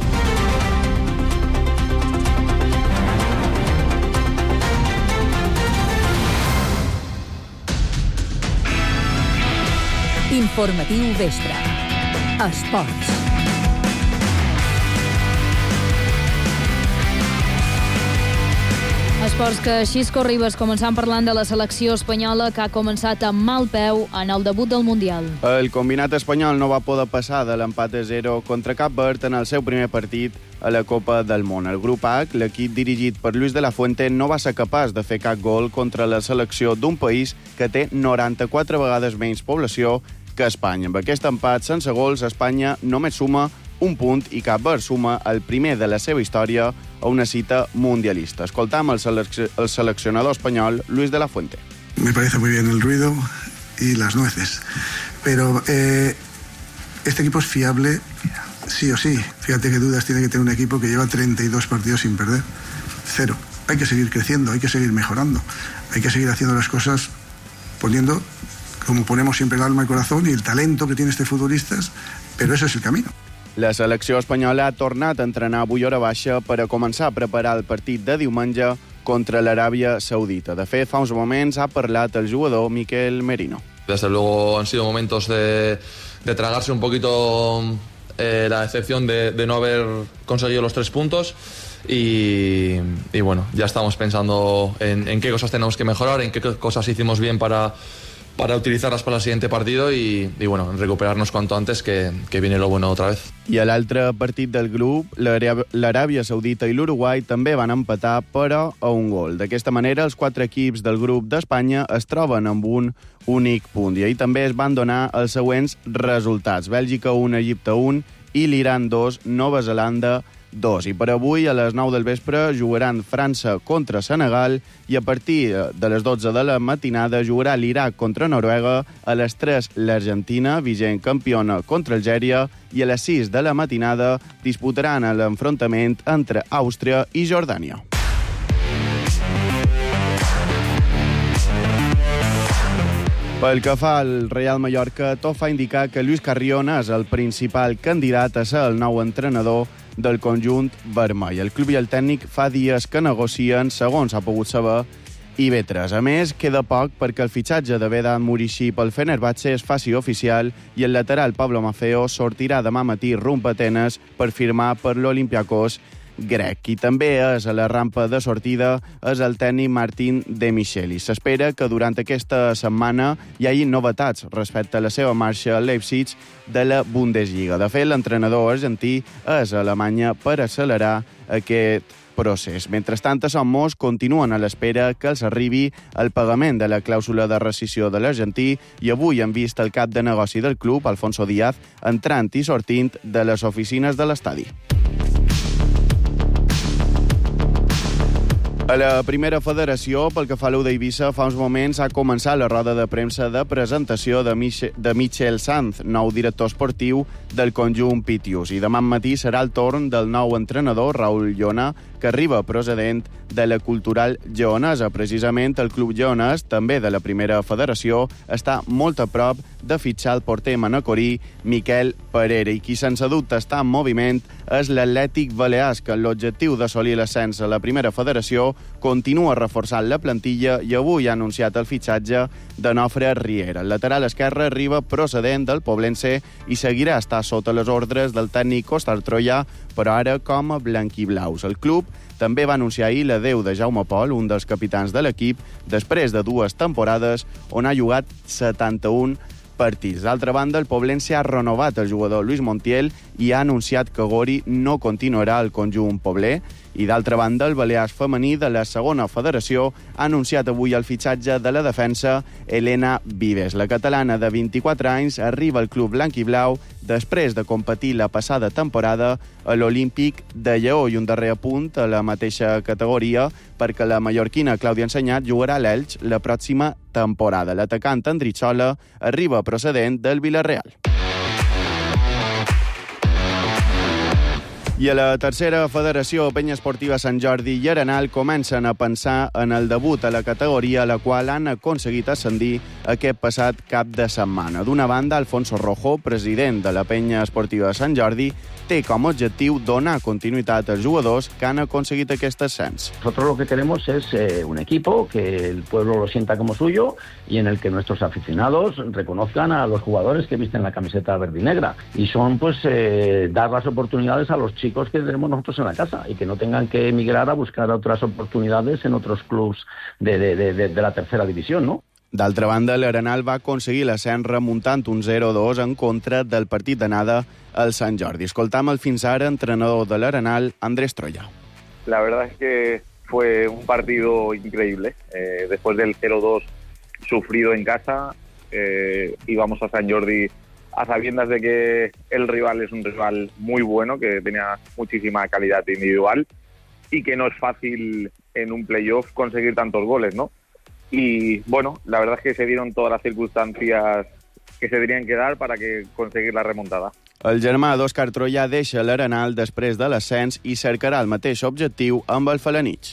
Informatiu vespre. Esports. Esports que Xisco Ribas, començant parlant de la selecció espanyola que ha començat amb mal peu en el debut del Mundial. El combinat espanyol no va poder passar de l'empat a zero contra Cap Verd en el seu primer partit a la Copa del Món. El grup H, l'equip dirigit per Luis de la Fuente, no va ser capaç de fer cap gol contra la selecció d'un país que té noranta-quatre vegades menys població que Espanya. Amb aquest empat sense gols, Espanya només suma un punt i Cap Verd suma el primer de la seva història a una cita mundialista. Escoltam el, selec el seleccionador espanyol Luis de la Fuente. Me parece muy bien el ruido y las nueces, pero eh, este equipo es fiable sí o sí. Fíjate qué dudas tiene que tener un equipo que lleva treinta y dos partidos sin perder. Cero. Hay que seguir creciendo, hay que seguir mejorando, hay que seguir haciendo las cosas poniendo, como ponemos siempre, el alma, el corazón y el talento que tiene este futbolistas, pero ese es el camino. La selecció espanyola ha tornat a entrenar avui hora baixa per a començar a preparar el partit de diumenge contra l'Aràbia Saudita. De fet, fa uns moments ha parlat el jugador Miquel Merino. Desde luego han sido momentos de, de tragarse un poquito eh, la decepción de, de no haber conseguido los tres puntos y, y bueno, ya estamos pensando en, en qué cosas tenemos que mejorar, en qué cosas hicimos bien para... para utilizarlas para el siguiente partido y, y bueno, recuperarnos cuanto antes, que, que viene lo bueno otra vez. I a l'altre partit del grup, l'Aràbia Saudita i l'Uruguai també van empatar, però a un gol. D'aquesta manera, els quatre equips del grup d'Espanya es troben amb un únic punt. I ahir també es van donar els següents resultats. Bèlgica un, Egipte un i l'Iran dos, Nova Zelanda dos. I per avui, a les nou del vespre, jugaran França contra Senegal i a partir de les dotze de la matinada jugarà l'Iraq contra Noruega, a les tres l'Argentina, vigent campiona, contra Algèria, i a les sis de la matinada disputaran l'enfrontament entre Àustria i Jordània. Pel que fa al Real Mallorca, tot fa indicar que Lluís Carriona és el principal candidat a ser el nou entrenador del conjunt vermell. El club i el tècnic fa dies que negocien, segons ha pogut saber I B tres. A més, queda poc perquè el fitxatge de Vedat Muricy pel Fenerbahçe es faci oficial i el lateral Pablo Maffeo sortirà demà matí rumb a Atenes per firmar per l'Olympiakos grec. I també és a la rampa de sortida és el tècnic Martín de Michelis. S'espera que durant aquesta setmana hi hagi novetats respecte a la seva marxa a Leipzig de la Bundesliga. De fet, l'entrenador argentí és a Alemanya per accelerar aquest procés. Mentrestant, a Somos continuen a l'espera que els arribi el pagament de la clàusula de rescissió de l'argentí i avui han vist el cap de negoci del club, Alfonso Díaz, entrant i sortint de les oficines de l'estadi. A la primera federació, pel que fa a l'U d'Eivissa, fa uns moments ha començat la roda de premsa de presentació de, Mich de Michel Sanz, nou director esportiu del conjunt Pitius. I demà matí serà el torn del nou entrenador, Raül Llona, que arriba procedent de la Cultural Lleonesa. Precisament, el club lleonès, també de la primera federació, està molt a prop de fitxar el porter manacorí Miquel Pereira. I qui sense dubte està en moviment és l'Atlètic Balears, que en l'objectiu d'assolir l'ascens a la primera federació continua reforçant la plantilla i avui ha anunciat el fitxatge de Nofre Riera. El lateral esquerre arriba procedent del Poblense i seguirà a estar sota les ordres del tècnic Òscar Troia, però ara com a blanquiblaus. El club també va anunciar ahir l'adeu de Jaume Pol, un dels capitans de l'equip, després de dues temporades on ha jugat setanta-un partits. D'altra banda, el Poblense ha renovat el jugador Luis Montiel i ha anunciat que Gori no continuarà al conjunt pobler. I d'altra banda, el Balears femení de la segona federació ha anunciat avui el fitxatge de la defensa Elena Vives. La catalana de vint-i-quatre anys arriba al club blanc i blau després de competir la passada temporada a l'Olímpic de Lleó. I un darrer apunt a la mateixa categoria perquè la mallorquina Clàudia Ensenyat jugarà a l'Elx la pròxima temporada. L'atacant Andritxola arriba procedent del Villarreal. I a la tercera federació, Penya Esportiva Sant Jordi i Arenal comencen a pensar en el debut a la categoria a la qual han aconseguit ascendir aquest passat cap de setmana. D'una banda, Alfonso Rojo, president de la Penya Esportiva Sant Jordi, té com a objectiu donar continuïtat als jugadors que han aconseguit aquest ascens. Nosotros lo que queremos es eh, un equipo que el pueblo lo sienta como suyo y en el que nuestros aficionados reconozcan a los jugadores que visten la camiseta verde y negra. Y son, pues, eh, dar las oportunidades a los chicos que tenemos nosotros en la casa y que no tengan que emigrar a buscar otras oportunidades en otros clubs de, de, de, de la tercera división, ¿no? D'altra banda, l'Arenal va aconseguir l'ascens remuntant un zero dos en contra del partit d'anada al Sant Jordi. Escoltam el fins ara entrenador de l'Arenal, Andrés Troya. La verdad es que fue un partido increíble. Eh, después del cero dos sufrido en casa, eh, íbamos a Sant Jordi a sabiendas de que el rival es un rival muy bueno, que tenía muchísima calidad individual y que no es fácil en un playoff conseguir tantos goles, ¿no? Y bueno, la verdad es que se dieron todas las circunstancias que se tenían que dar para que conseguir la remontada. El germà d'Òscar Troya deixa l'Arenal després de l'ascens i cercarà el mateix objectiu amb el Felanitx.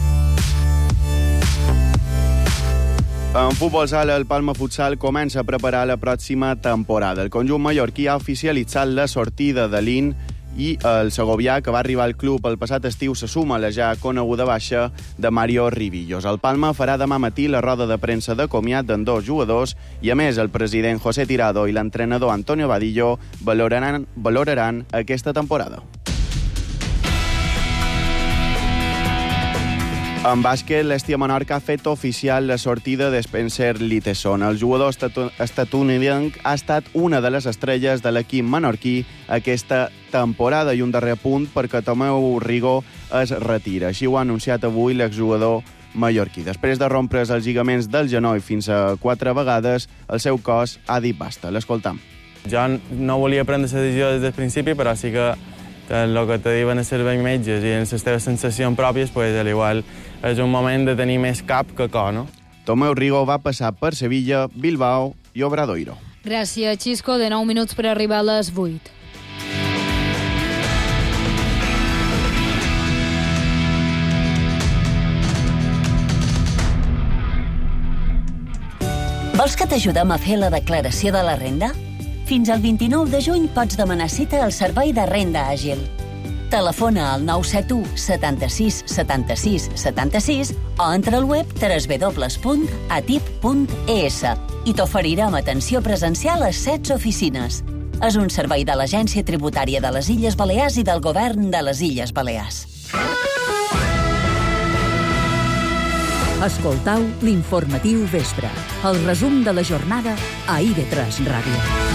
En futbol sala, el Palma Futsal comença a preparar la pròxima temporada. El conjunt mallorquí ha oficialitzat la sortida de l'In i el segovià, que va arribar al club el passat estiu, se suma a la ja coneguda baixa de Mario Rivillos. El Palma farà demà matí la roda de premsa de comiat d'en dos jugadors i, a més, el president José Tirado i l'entrenador Antonio Vadillo valoraran, valoraran aquesta temporada. En bàsquet, l'Hèstia Menorca ha fet oficial la sortida de Spencer Liteson. El jugador estatunidenc ha estat una de les estrelles de l'equip menorquí aquesta temporada. I un darrer punt perquè Tomeu Rigo es retira. Així ho ha anunciat avui l'exjugador mallorquí. Després de rompre's els lligaments del genoll fins a quatre vegades, el seu cos ha dit basta. L'escoltam. Jo no volia prendre la decisió des del principi, però sí que el que te diuen els serveis metges i en les teves sensacions pròpies, pues, a l'igual és un moment de tenir més cap que cor, no? Tomeu Rigo va passar per Sevilla, Bilbao i Obradoiro. Gràcies, Xisco. De nou minuts per arribar a les vuit. Vols que t'ajudem a fer la declaració de la renda? Fins al vint-i-nou de juny pots demanar cita al Servei de Renda Àgil. Telefona al nou set u setanta-sis setanta-sis setanta-sis o entra al web w w w punt atip punt e s i t'oferirem atenció presencial a setze oficines. És un servei de l'Agència Tributària de les Illes Balears i del Govern de les Illes Balears. Escoltau l'informatiu vespre, el resum de la jornada a I V tres Ràdio.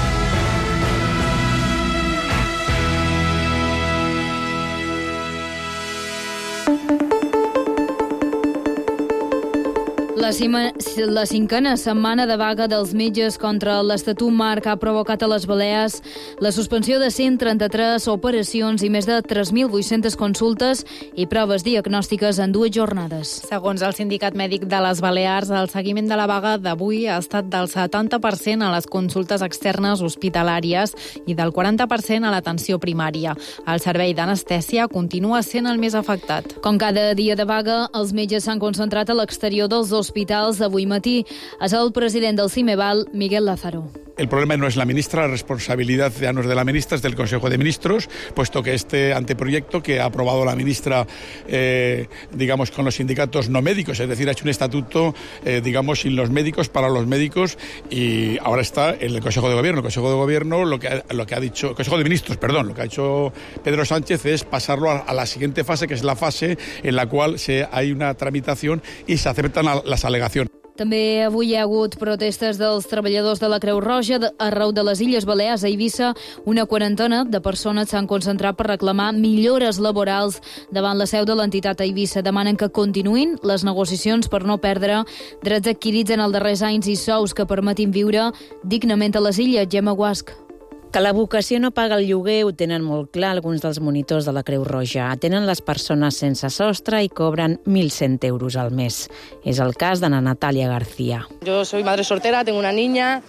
La, cima, la cinquena setmana de vaga dels metges contra l'Estatut Marc ha provocat a les Balears la suspensió de cent trenta-tres operacions i més de tres mil vuit-centes consultes i proves diagnòstiques en dues jornades. Segons el Sindicat Mèdic de les Balears, el seguiment de la vaga d'avui ha estat del setanta per cent a les consultes externes hospitalàries i del quaranta per cent a l'atenció primària. El servei d'anestèsia continua sent el més afectat. Com cada dia de vaga, els metges s'han concentrat a l'exterior dels hospitals hospitals d'avui matí. És el president del CIMEVAL, Miguel Lázaro. El problema no es la ministra, la responsabilidad ya no es de la ministra, es del Consejo de Ministros, puesto que este anteproyecto que ha aprobado la ministra, eh, digamos, con los sindicatos no médicos, es decir, ha hecho un estatuto, eh, digamos, sin los médicos, para los médicos, y ahora está en el Consejo de Gobierno. El Consejo de Gobierno, lo que ha, lo que ha dicho, el Consejo de Ministros, perdón, lo que ha hecho Pedro Sánchez es pasarlo a, a la siguiente fase, que es la fase en la cual se, hay una tramitación y se aceptan a, las alegaciones. També avui hi ha hagut protestes dels treballadors de la Creu Roja arreu de les Illes Balears. A Eivissa, una quarantena de persones s'han concentrat per reclamar millores laborals davant la seu de l'entitat a Eivissa. Demanen que continuïn les negociacions per no perdre drets adquirits en els darrers anys i sous que permetin viure dignament a les illes. Gemma Guasc. Que la vocació no paga el lloguer ho tenen molt clar alguns dels monitors de la Creu Roja. Atenen les persones sense sostre i cobren mil cent euros al mes. És el cas d'Ana Natàlia García. Yo soy madre soltera, tengo una niña.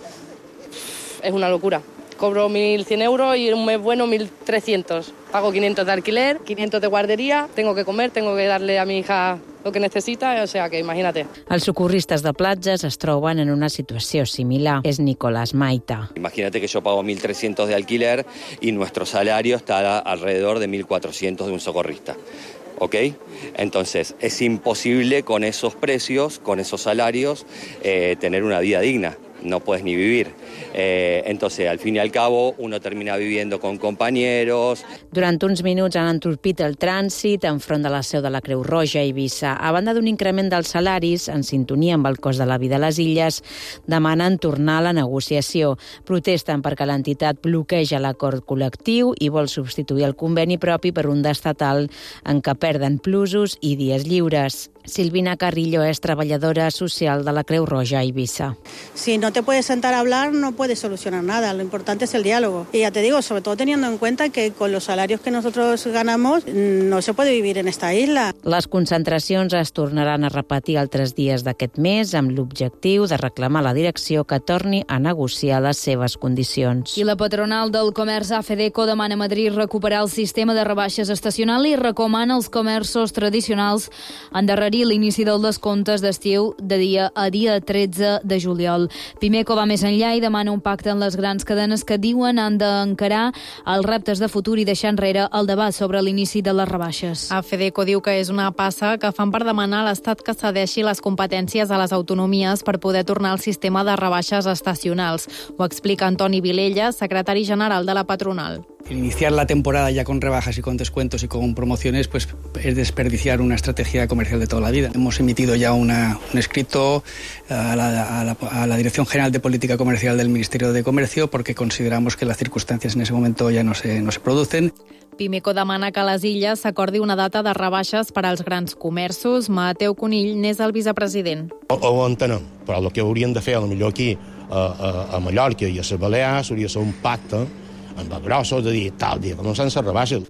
Es una locura. Cobro mil cien euros y un mes bueno mil trescientos. Pago quinientos de alquiler, quinientos de guardería, tengo que comer, tengo que darle a mi hija lo que necesita, o sea que imagínate. Els socorristes de platges es troben en una situació similar. És Nicolás Maita. Imagínate que yo pago mil trescientos de alquiler y nuestro salario está alrededor de mil cuatrocientos de un socorrista. ¿Ok? Entonces, es imposible con esos precios, con esos salarios, eh, tener una vida digna. No puedes ni vivir. Eh, entonces, al fin y al cabo, uno termina viviendo con compañeros. Durant uns minuts han entorpit el trànsit enfront de la seu de la Creu Roja a Eivissa. A banda d'un increment dels salaris, en sintonia amb el cost de la vida a les illes, demanen tornar a la negociació. Protesten perquè l'entitat bloqueja l'acord col·lectiu i vol substituir el conveni propi per un d'estatal en què perden plusos i dies lliures. Silvina Carrillo es treballadora social de la Creu Roja a Eivissa. Si no te puedes sentar a hablar, no puedes solucionar nada. Lo importante es el diálogo. Y ya te digo, sobre todo teniendo en cuenta que con los salarios que nosotros ganamos no se puede vivir en esta isla. Les concentracions es tornaran a repetir altres dies d'aquest mes amb l'objectiu de reclamar a la direcció que torni a negociar les seves condicions. I la patronal del comerç AFEDECO demana a Madrid recuperar el sistema de rebaixes estacional i recomana als comerços tradicionals endarrerir l'inici dels descomptes d'estiu de dia a dia tretze de juliol. Pimeco va més enllà i demana un pacte amb les grans cadenes que diuen han d'encarar els reptes de futur i deixar enrere el debat sobre l'inici de les rebaixes. AFEDECO diu que és una passa que fan per demanar a l'Estat que cedeixi les competències a les autonomies per poder tornar al sistema de rebaixes estacionals. Ho explica Antoni Vilella, secretari general de la patronal. Iniciar la temporada ya con rebajas y con descuentos y con promociones pues es desperdiciar una estrategia comercial de toda la vida. Hemos emitido ya una, un escrito a la, a, la, a la Dirección General de Política Comercial del Ministerio de Comercio porque consideramos que las circunstancias en ese momento ya no se, no se producen. Pimeco demana que a les illes s'acordi una data de rebaixes per als grans comerços. Mateu Conill n'és el vicepresident. Ho, ho entenem, però el que hauríem de fer, potser aquí a, a, a Mallorca i a les Balears, hauria de ser un pacte amb els grossos de dir tal dia que no sense rebaixes.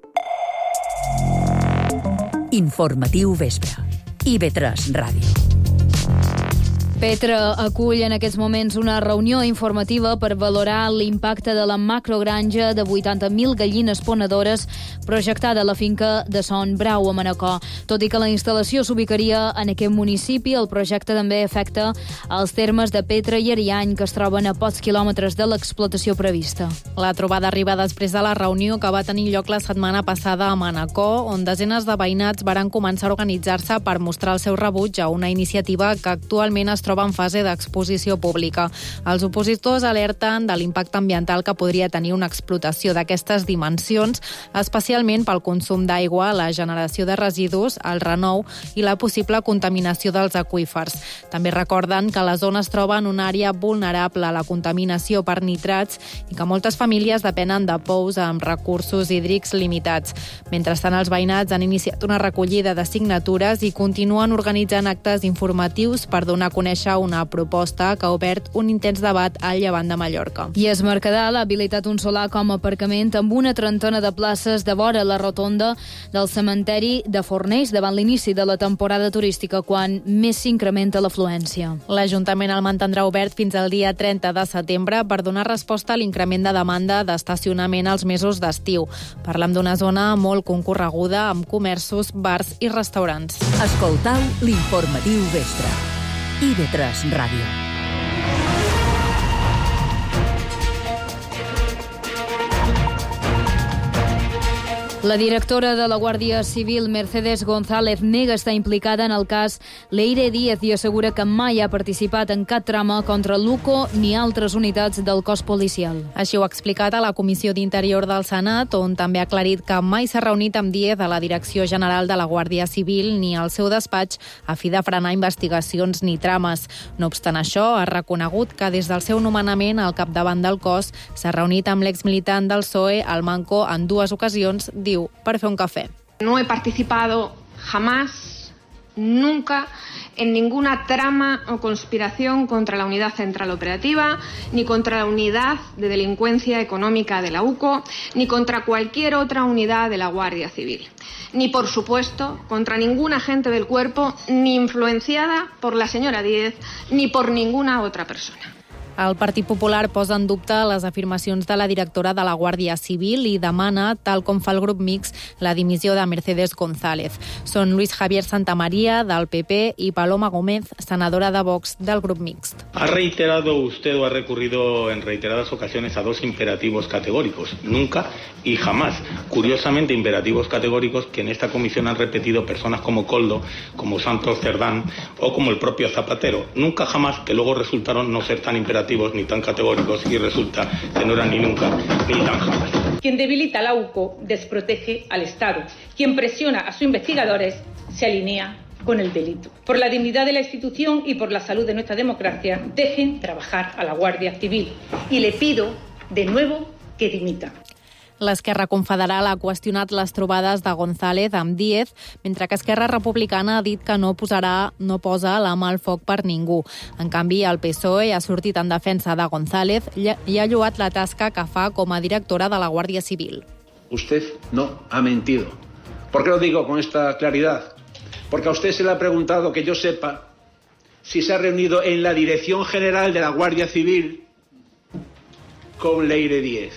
Informatiu vespre. I ve tres Ràdio. Petra acull en aquests moments una reunió informativa per valorar l'impacte de la macrogranja de vuitanta mil gallines ponedores projectada a la finca de Son Brau a Manacor. Tot i que la instal·lació s'ubicaria en aquest municipi, el projecte també afecta els termes de Petra i Ariany, que es troben a pocs quilòmetres de l'explotació prevista. La trobada arriba després de la reunió que va tenir lloc la setmana passada a Manacor, on desenes de veïnats varen començar a organitzar-se per mostrar el seu rebuig a una iniciativa que actualment es troba en fase d'exposició pública. Els opositors alerten de l'impacte ambiental que podria tenir una explotació d'aquestes dimensions, especialment pel consum d'aigua, la generació de residus, el renou i la possible contaminació dels aqüífers. També recorden que la zona es troba en una àrea vulnerable a la contaminació per nitrats i que moltes famílies depenen de pous amb recursos hídrics limitats. Mentrestant, els veïnats han iniciat una recollida de signatures i continuen organitzant actes informatius per donar a conèixer una proposta que ha obert un intens debat al llevant de Mallorca. I es Mercadal ha habilitat un solar com a aparcament amb una trentena de places de vora la rotonda del cementeri de Fornells davant l'inici de la temporada turística, quan més s'incrementa l'afluència. L'Ajuntament el mantindrà obert fins al dia trenta de setembre per donar resposta a l'increment de demanda d'estacionament als mesos d'estiu. Parlem d'una zona molt concorreguda amb comerços, bars i restaurants. Escoltau l'informatiu vespre. I ve tres Ràdio. La directora de la Guàrdia Civil, Mercedes González, nega estar implicada en el cas Leire Díez i assegura que mai ha participat en cap trama contra l'UCO ni altres unitats del cos policial. Així ho ha explicat a la Comissió d'Interior del Senat, on també ha aclarit que mai s'ha reunit amb Díez a la Direcció General de la Guàrdia Civil ni al seu despatx a fi de frenar investigacions ni trames. No obstant això, ha reconegut que des del seu nomenament al capdavant del cos s'ha reunit amb l'exmilitant del P S O E, al Manco, en dues ocasions, diu, per fer un cafè. No he participado jamás, nunca, en ninguna trama o conspiración contra la Unidad Central Operativa, ni contra la Unidad de Delincuencia Económica de la UCO, ni contra cualquier otra unidad de la Guardia Civil. Ni, por supuesto, contra ningún agente del cuerpo, ni influenciada por la señora Díez, ni por ninguna otra persona. El Partit Popular posa en dubte les afirmacions de la directora de la Guàrdia Civil i demana, tal com fa el grup mixt, la dimissió de Mercedes González. Són Luis Javier Santamaría, del P P, i Paloma Gómez, senadora de Vox, del grup mixt. Ha reiterado usted o ha recurrido en reiteradas ocasiones a dos imperativos categóricos, nunca y jamás. Curiosamente, imperativos categóricos que en esta comisión han repetido personas como Koldo, como Santos Cerdán o como el propio Zapatero. Nunca jamás, que luego resultaron no ser tan imperativos ni tan categóricos y resulta que no eran ni nunca ni tan jamás. Quien debilita a la UCO desprotege al Estado. Quien presiona a sus investigadores se alinea con el delito. Por la dignidad de la institución y por la salud de nuestra democracia, dejen trabajar a la Guàrdia Civil. Y le pido de nuevo que dimita. L'Esquerra Confederal ha qüestionat les trobades de González amb Díez, mentre que Esquerra Republicana ha dit que no posarà, no posa la mà al foc per ningú. En canvi, el P S O E ha sortit en defensa de González i ha lloat la tasca que fa com a directora de la Guàrdia Civil. Usted no ha mentido. ¿Por qué lo digo con esta claridad? Porque a usted se le ha preguntado, que yo sepa, si se ha reunido en la Dirección General de la Guàrdia Civil con Leire Díez.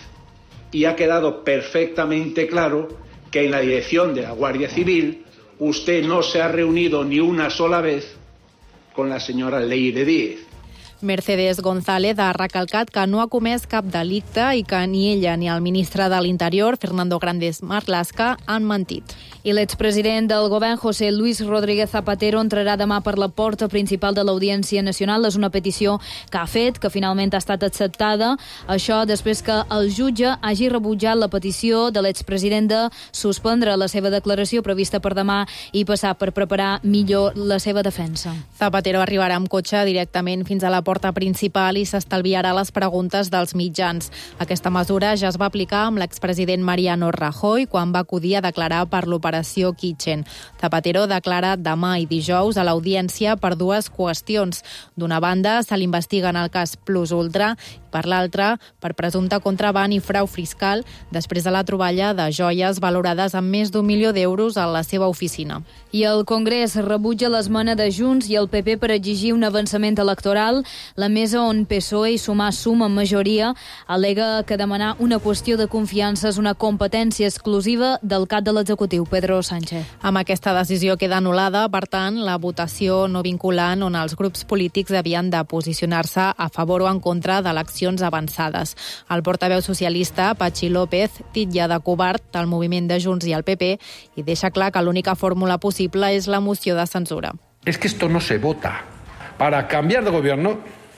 Y ha quedado perfectamente claro que en la dirección de la Guàrdia Civil usted no se ha reunido ni una sola vez con la señora Leire Díez. Mercedes González ha recalcat que no ha comès cap delicte i que ni ella ni el ministre de l'Interior, Fernando Grande Marlaska, han mentit. I l'expresident del govern, José Luis Rodríguez Zapatero, entrarà demà per la porta principal de l'Audiència Nacional. És una petició que ha fet, que finalment ha estat acceptada. Això després que el jutge hagi rebutjat la petició de l'expresident de suspendre la seva declaració prevista per demà i passar per preparar millor la seva defensa. Zapatero arribarà amb cotxe directament fins a la porta principal i s'estalviarà les preguntes dels mitjans. Aquesta mesura ja es va aplicar amb l'expresident Mariano Rajoy quan va acudir a declarar per l'operació Kitchen. Zapatero declara demà i dijous a l'audiència per dues qüestions. D'una banda, se l'investiga en el cas Plus Ultra, per l'altra, per presumpte contraban i frau fiscal després de la troballa de joies valorades amb més d'un milió d'euros a la seva oficina. I el Congrés rebutja l'esmena de Junts i el P P per exigir un avançament electoral. La mesa on P S O E i Sumar suma majoria al·lega que demanar una qüestió de confiança és una competència exclusiva del cap de l'executiu, Pedro Sánchez. Amb aquesta decisió queda anul·lada, per tant, la votació no vinculant on els grups polítics havien de posicionar-se a favor o en contra d'eleccions avançades. El portaveu socialista, Patxi López, titlla de covard el moviment de Junts i el P P i deixa clar que l'única fórmula possible és la moció de censura. Es que esto no se vota. Para cambiar de gobierno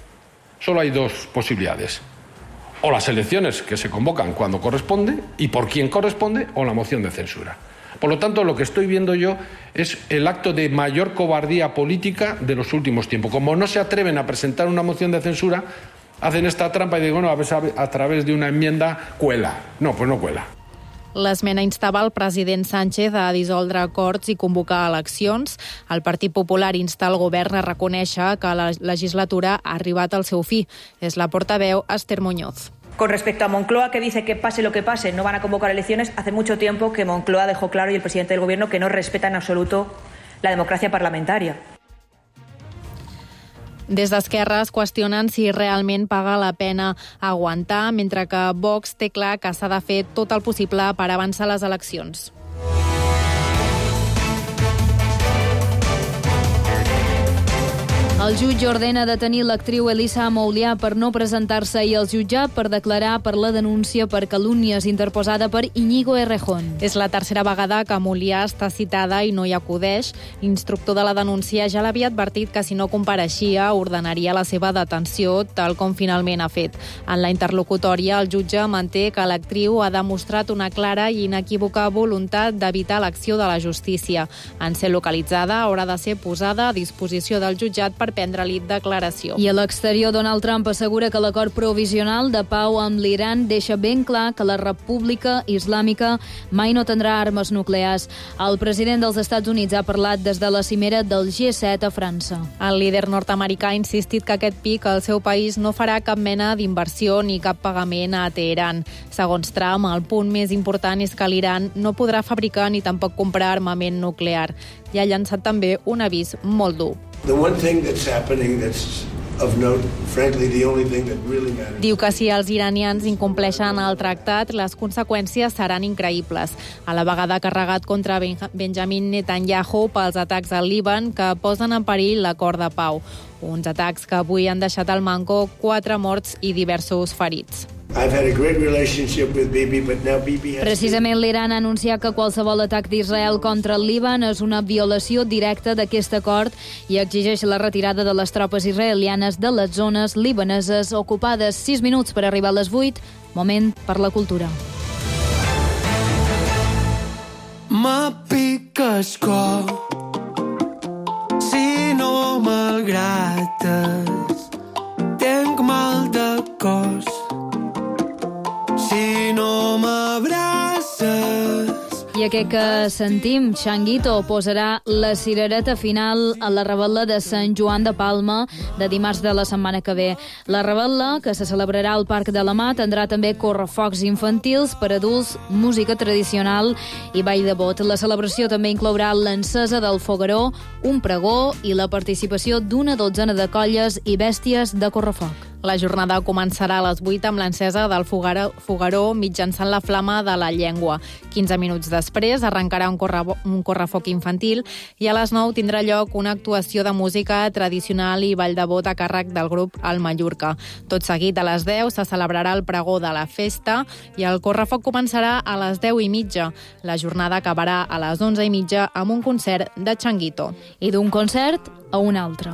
solo hay dos posibilidades. O las elecciones que se convocan cuando corresponde y por quién corresponde, o la moción de censura. Por lo tanto, lo que estoy viendo yo es el acto de mayor cobardía política de los últimos tiempos. Como no se atreven a presentar una moción de censura, hacen esta trampa y digo, bueno, a, veces a través de una enmienda cuela. No, pues no cuela. L'esmena instava el president Sánchez a dissoldre acords i convocar eleccions. El Partit Popular insta el govern a reconèixer que la legislatura ha arribat al seu fi. És la portaveu Esther Muñoz. Con respecto a Moncloa, que dice que pase lo que pase, no van a convocar elecciones, hace mucho tiempo que Moncloa dejó claro, y el presidente del gobierno, que no respeta en absoluto la democracia parlamentaria. Des d'Esquerra es qüestionen si realment paga la pena aguantar, mentre que Vox té clar que s'ha de fer tot el possible per avançar les eleccions. El jutge ordena detenir l'actriu Elisa Amoulià per no presentar-se ahir al jutjat per declarar per la denúncia per calúmnies interposada per Íñigo Errejón. És la tercera vegada que Amoulià està citada i no hi acudeix. L'instructor de la denúncia ja l'havia advertit que si no compareixia ordenaria la seva detenció, tal com finalment ha fet. En la interlocutòria, el jutge manté que l'actriu ha demostrat una clara i inequívoca voluntat d'evitar l'acció de la justícia. En ser localitzada, haurà de ser posada a disposició del jutjat per prendre-li declaració. I a l'exterior, Donald Trump assegura que l'acord provisional de pau amb l'Iran deixa ben clar que la República Islàmica mai no tindrà armes nuclears. El president dels Estats Units ha parlat des de la cimera del G set a França. El líder nord-americà ha insistit que aquest pic el seu país no farà cap mena d'inversió ni cap pagament a Teheran. Segons Trump, el punt més important és que l'Iran no podrà fabricar ni tampoc comprar armament nuclear. I ha llançat també un avís molt dur. The one thing that's happening that's of note, frankly, the only thing that really matters. Diu que si els iranians incompleixen el tractat, les conseqüències seran increïbles. A la vegada carregat contra Benjamin Netanyahu pels atacs al Líban que posen en perill l'acord de pau. Uns atacs que avui han deixat al manco quatre morts i diversos ferits. I've had a great relationship with Bibi, but now Bibi has... Precisament l'Iran ha anunciat que qualsevol atac d'Israel contra el Líban és una violació directa d'aquest acord i exigeix la retirada de les tropes israelianes de les zones libaneses ocupades. Sis minuts per arribar a les vuit, moment per la cultura. Me piques cor si no malgrates, tenc mal de cos si no m'abraces. I aquest que sentim, Changuito, posarà la cirereta final a la Rebel·la de Sant Joan de Palma de dimarts de la setmana que ve. La Rebel·la, que se celebrarà al Parc de la Mà, tindrà també correfocs infantils per adults, música tradicional i ball de bot. La celebració també inclourà l'encesa del fogueró, un pregó i la participació d'una dotzena de colles i bèsties de correfoc. La jornada començarà a les vuit amb l'encesa del fogueró mitjançant la flama de la llengua. quinze minuts després arrencarà un, corre, un correfoc infantil i a les nou tindrà lloc una actuació de música tradicional i ball de bot a càrrec del grup El Mallorca. Tot seguit, a les deu, se celebrarà el pregó de la festa i el correfoc començarà a les deu i mitja. La jornada acabarà a les onze i mitja amb un concert de Changuito. I d'un concert a un altre.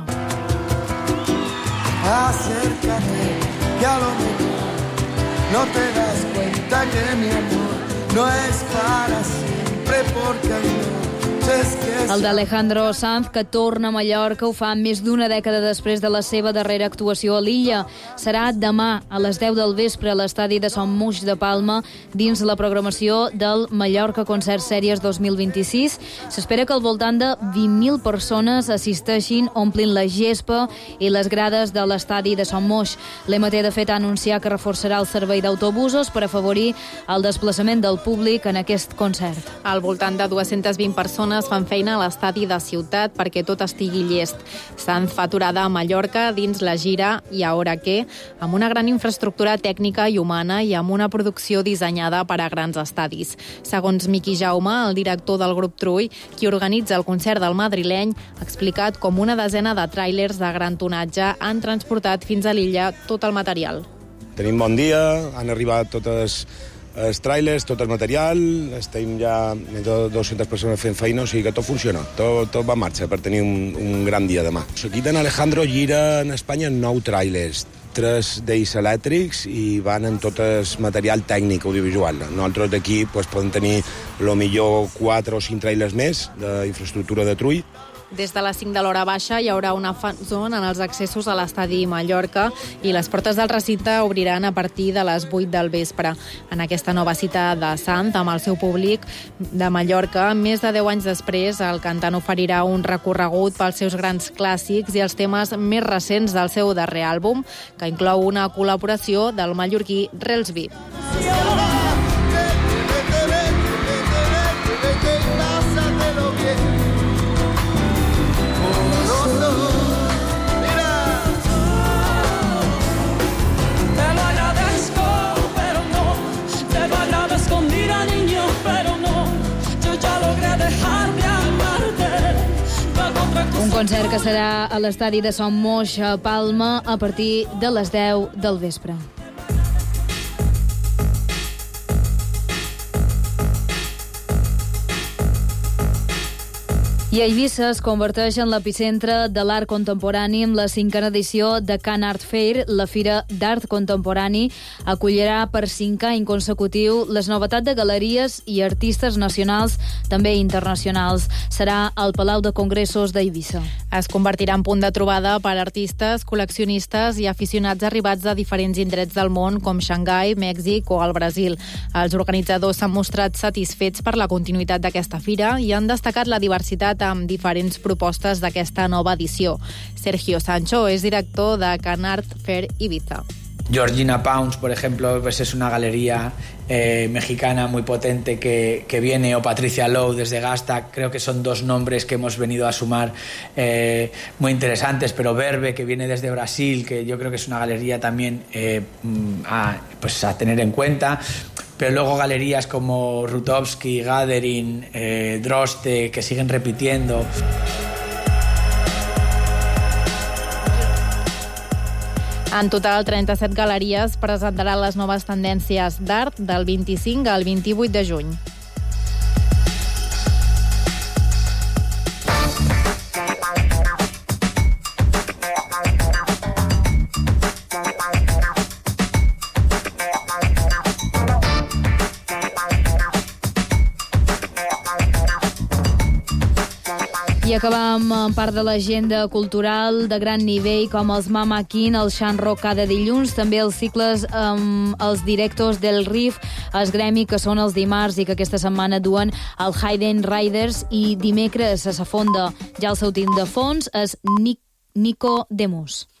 Acércate, que a lo mejor no te das cuenta que mi amor no es para siempre, porque no. El d'Alejandro Sanz, que torna a Mallorca, ho fa més d'una dècada després de la seva darrera actuació a l'illa. Serà demà a les deu del vespre a l'estadi de Son Moix de Palma dins la programació del Mallorca Concert Sèries dos mil vint-i-sis. S'espera que al voltant de vint mil persones assisteixin omplint la gespa i les grades de l'estadi de Son Moix. L'M T, de fet, ha anunciat que reforçarà el servei d'autobusos per afavorir el desplaçament del públic en aquest concert. Al voltant de dues-centes vint persones fan feina a l'estadi de Ciutat perquè tot estigui llest. Sanz fa aturada a Mallorca dins la gira I Ahora Qué, amb una gran infraestructura tècnica i humana i amb una producció dissenyada per a grans estadis. Segons Miqui Jaume, el director del grup Trull, qui organitza el concert del madrileny, ha explicat com una desena de tràilers de gran tonatge han transportat fins a l'illa tot el material. Tenim bon dia, han arribat totes els tràilers, tot el material, estem ja més de dues-centes persones fent feina, o sigui que tot funciona, tot, tot va en marxa per tenir un, un gran dia demà. Aquí d'en Alejandro gira en Espanya nou tràilers, tres d'ells elèctrics i van en tot el material tècnic audiovisual. Nosaltres d'aquí pues, podem tenir lo millor quatre o cinc tràilers més d'infraestructura de Trull. Des de les cinc de l'hora baixa hi haurà una fan zone en els accessos a l'estadi Mallorca i les portes del recinte obriran a partir de les vuit del vespre. En aquesta nova cita de Sanz amb el seu públic de Mallorca, més de deu anys després, el cantant oferirà un recorregut pels seus grans clàssics i els temes més recents del seu darrer àlbum, que inclou una col·laboració del mallorquí Relsby. Concert que serà a l'estadi de Son Moix a Palma a partir de les deu del vespre. I Eivissa es converteix en l'epicentre de l'art contemporani amb la cinquena edició de Can Art Fair. La Fira d'Art Contemporani acollirà per cinquè any consecutiu les novetats de galeries i artistes nacionals, també internacionals. Serà al Palau de Congressos d'Eivissa. Es convertirà en punt de trobada per artistes, col·leccionistes i aficionats arribats de diferents indrets del món, com Xangai, Mèxic o el Brasil. Els organitzadors s'han mostrat satisfets per la continuïtat d'aquesta fira i han destacat la diversitat amb diferents propostes d'aquesta nova edició. Sergio Sancho és director de Can Art Fair Ibiza. Georgina Pounds, por ejemplo, pues es una galería eh, mexicana muy potente que, que viene, o Patricia Lowe desde Gasta. Creo que son dos nombres que hemos venido a sumar eh, muy interesantes, pero Verbe, que viene desde Brasil, que yo creo que es una galería también eh, a, pues a tener en cuenta. Pero luego galerías como Rutowski, Gathering, eh, Droste, que siguen repitiendo. En total, trenta-set galeries presentaran les noves tendències d'art del vint-i-cinc al vint-i-vuit de juny. I acabam amb part de l'agenda cultural de gran nivell, com els Mama King, el Xan Rock cada dilluns, també els cicles amb els directors del R I F, el Gremi, que són els dimarts i que aquesta setmana duen el Hayden Riders, i dimecres a sa fonda ja el seu team de fons és Nico Demus.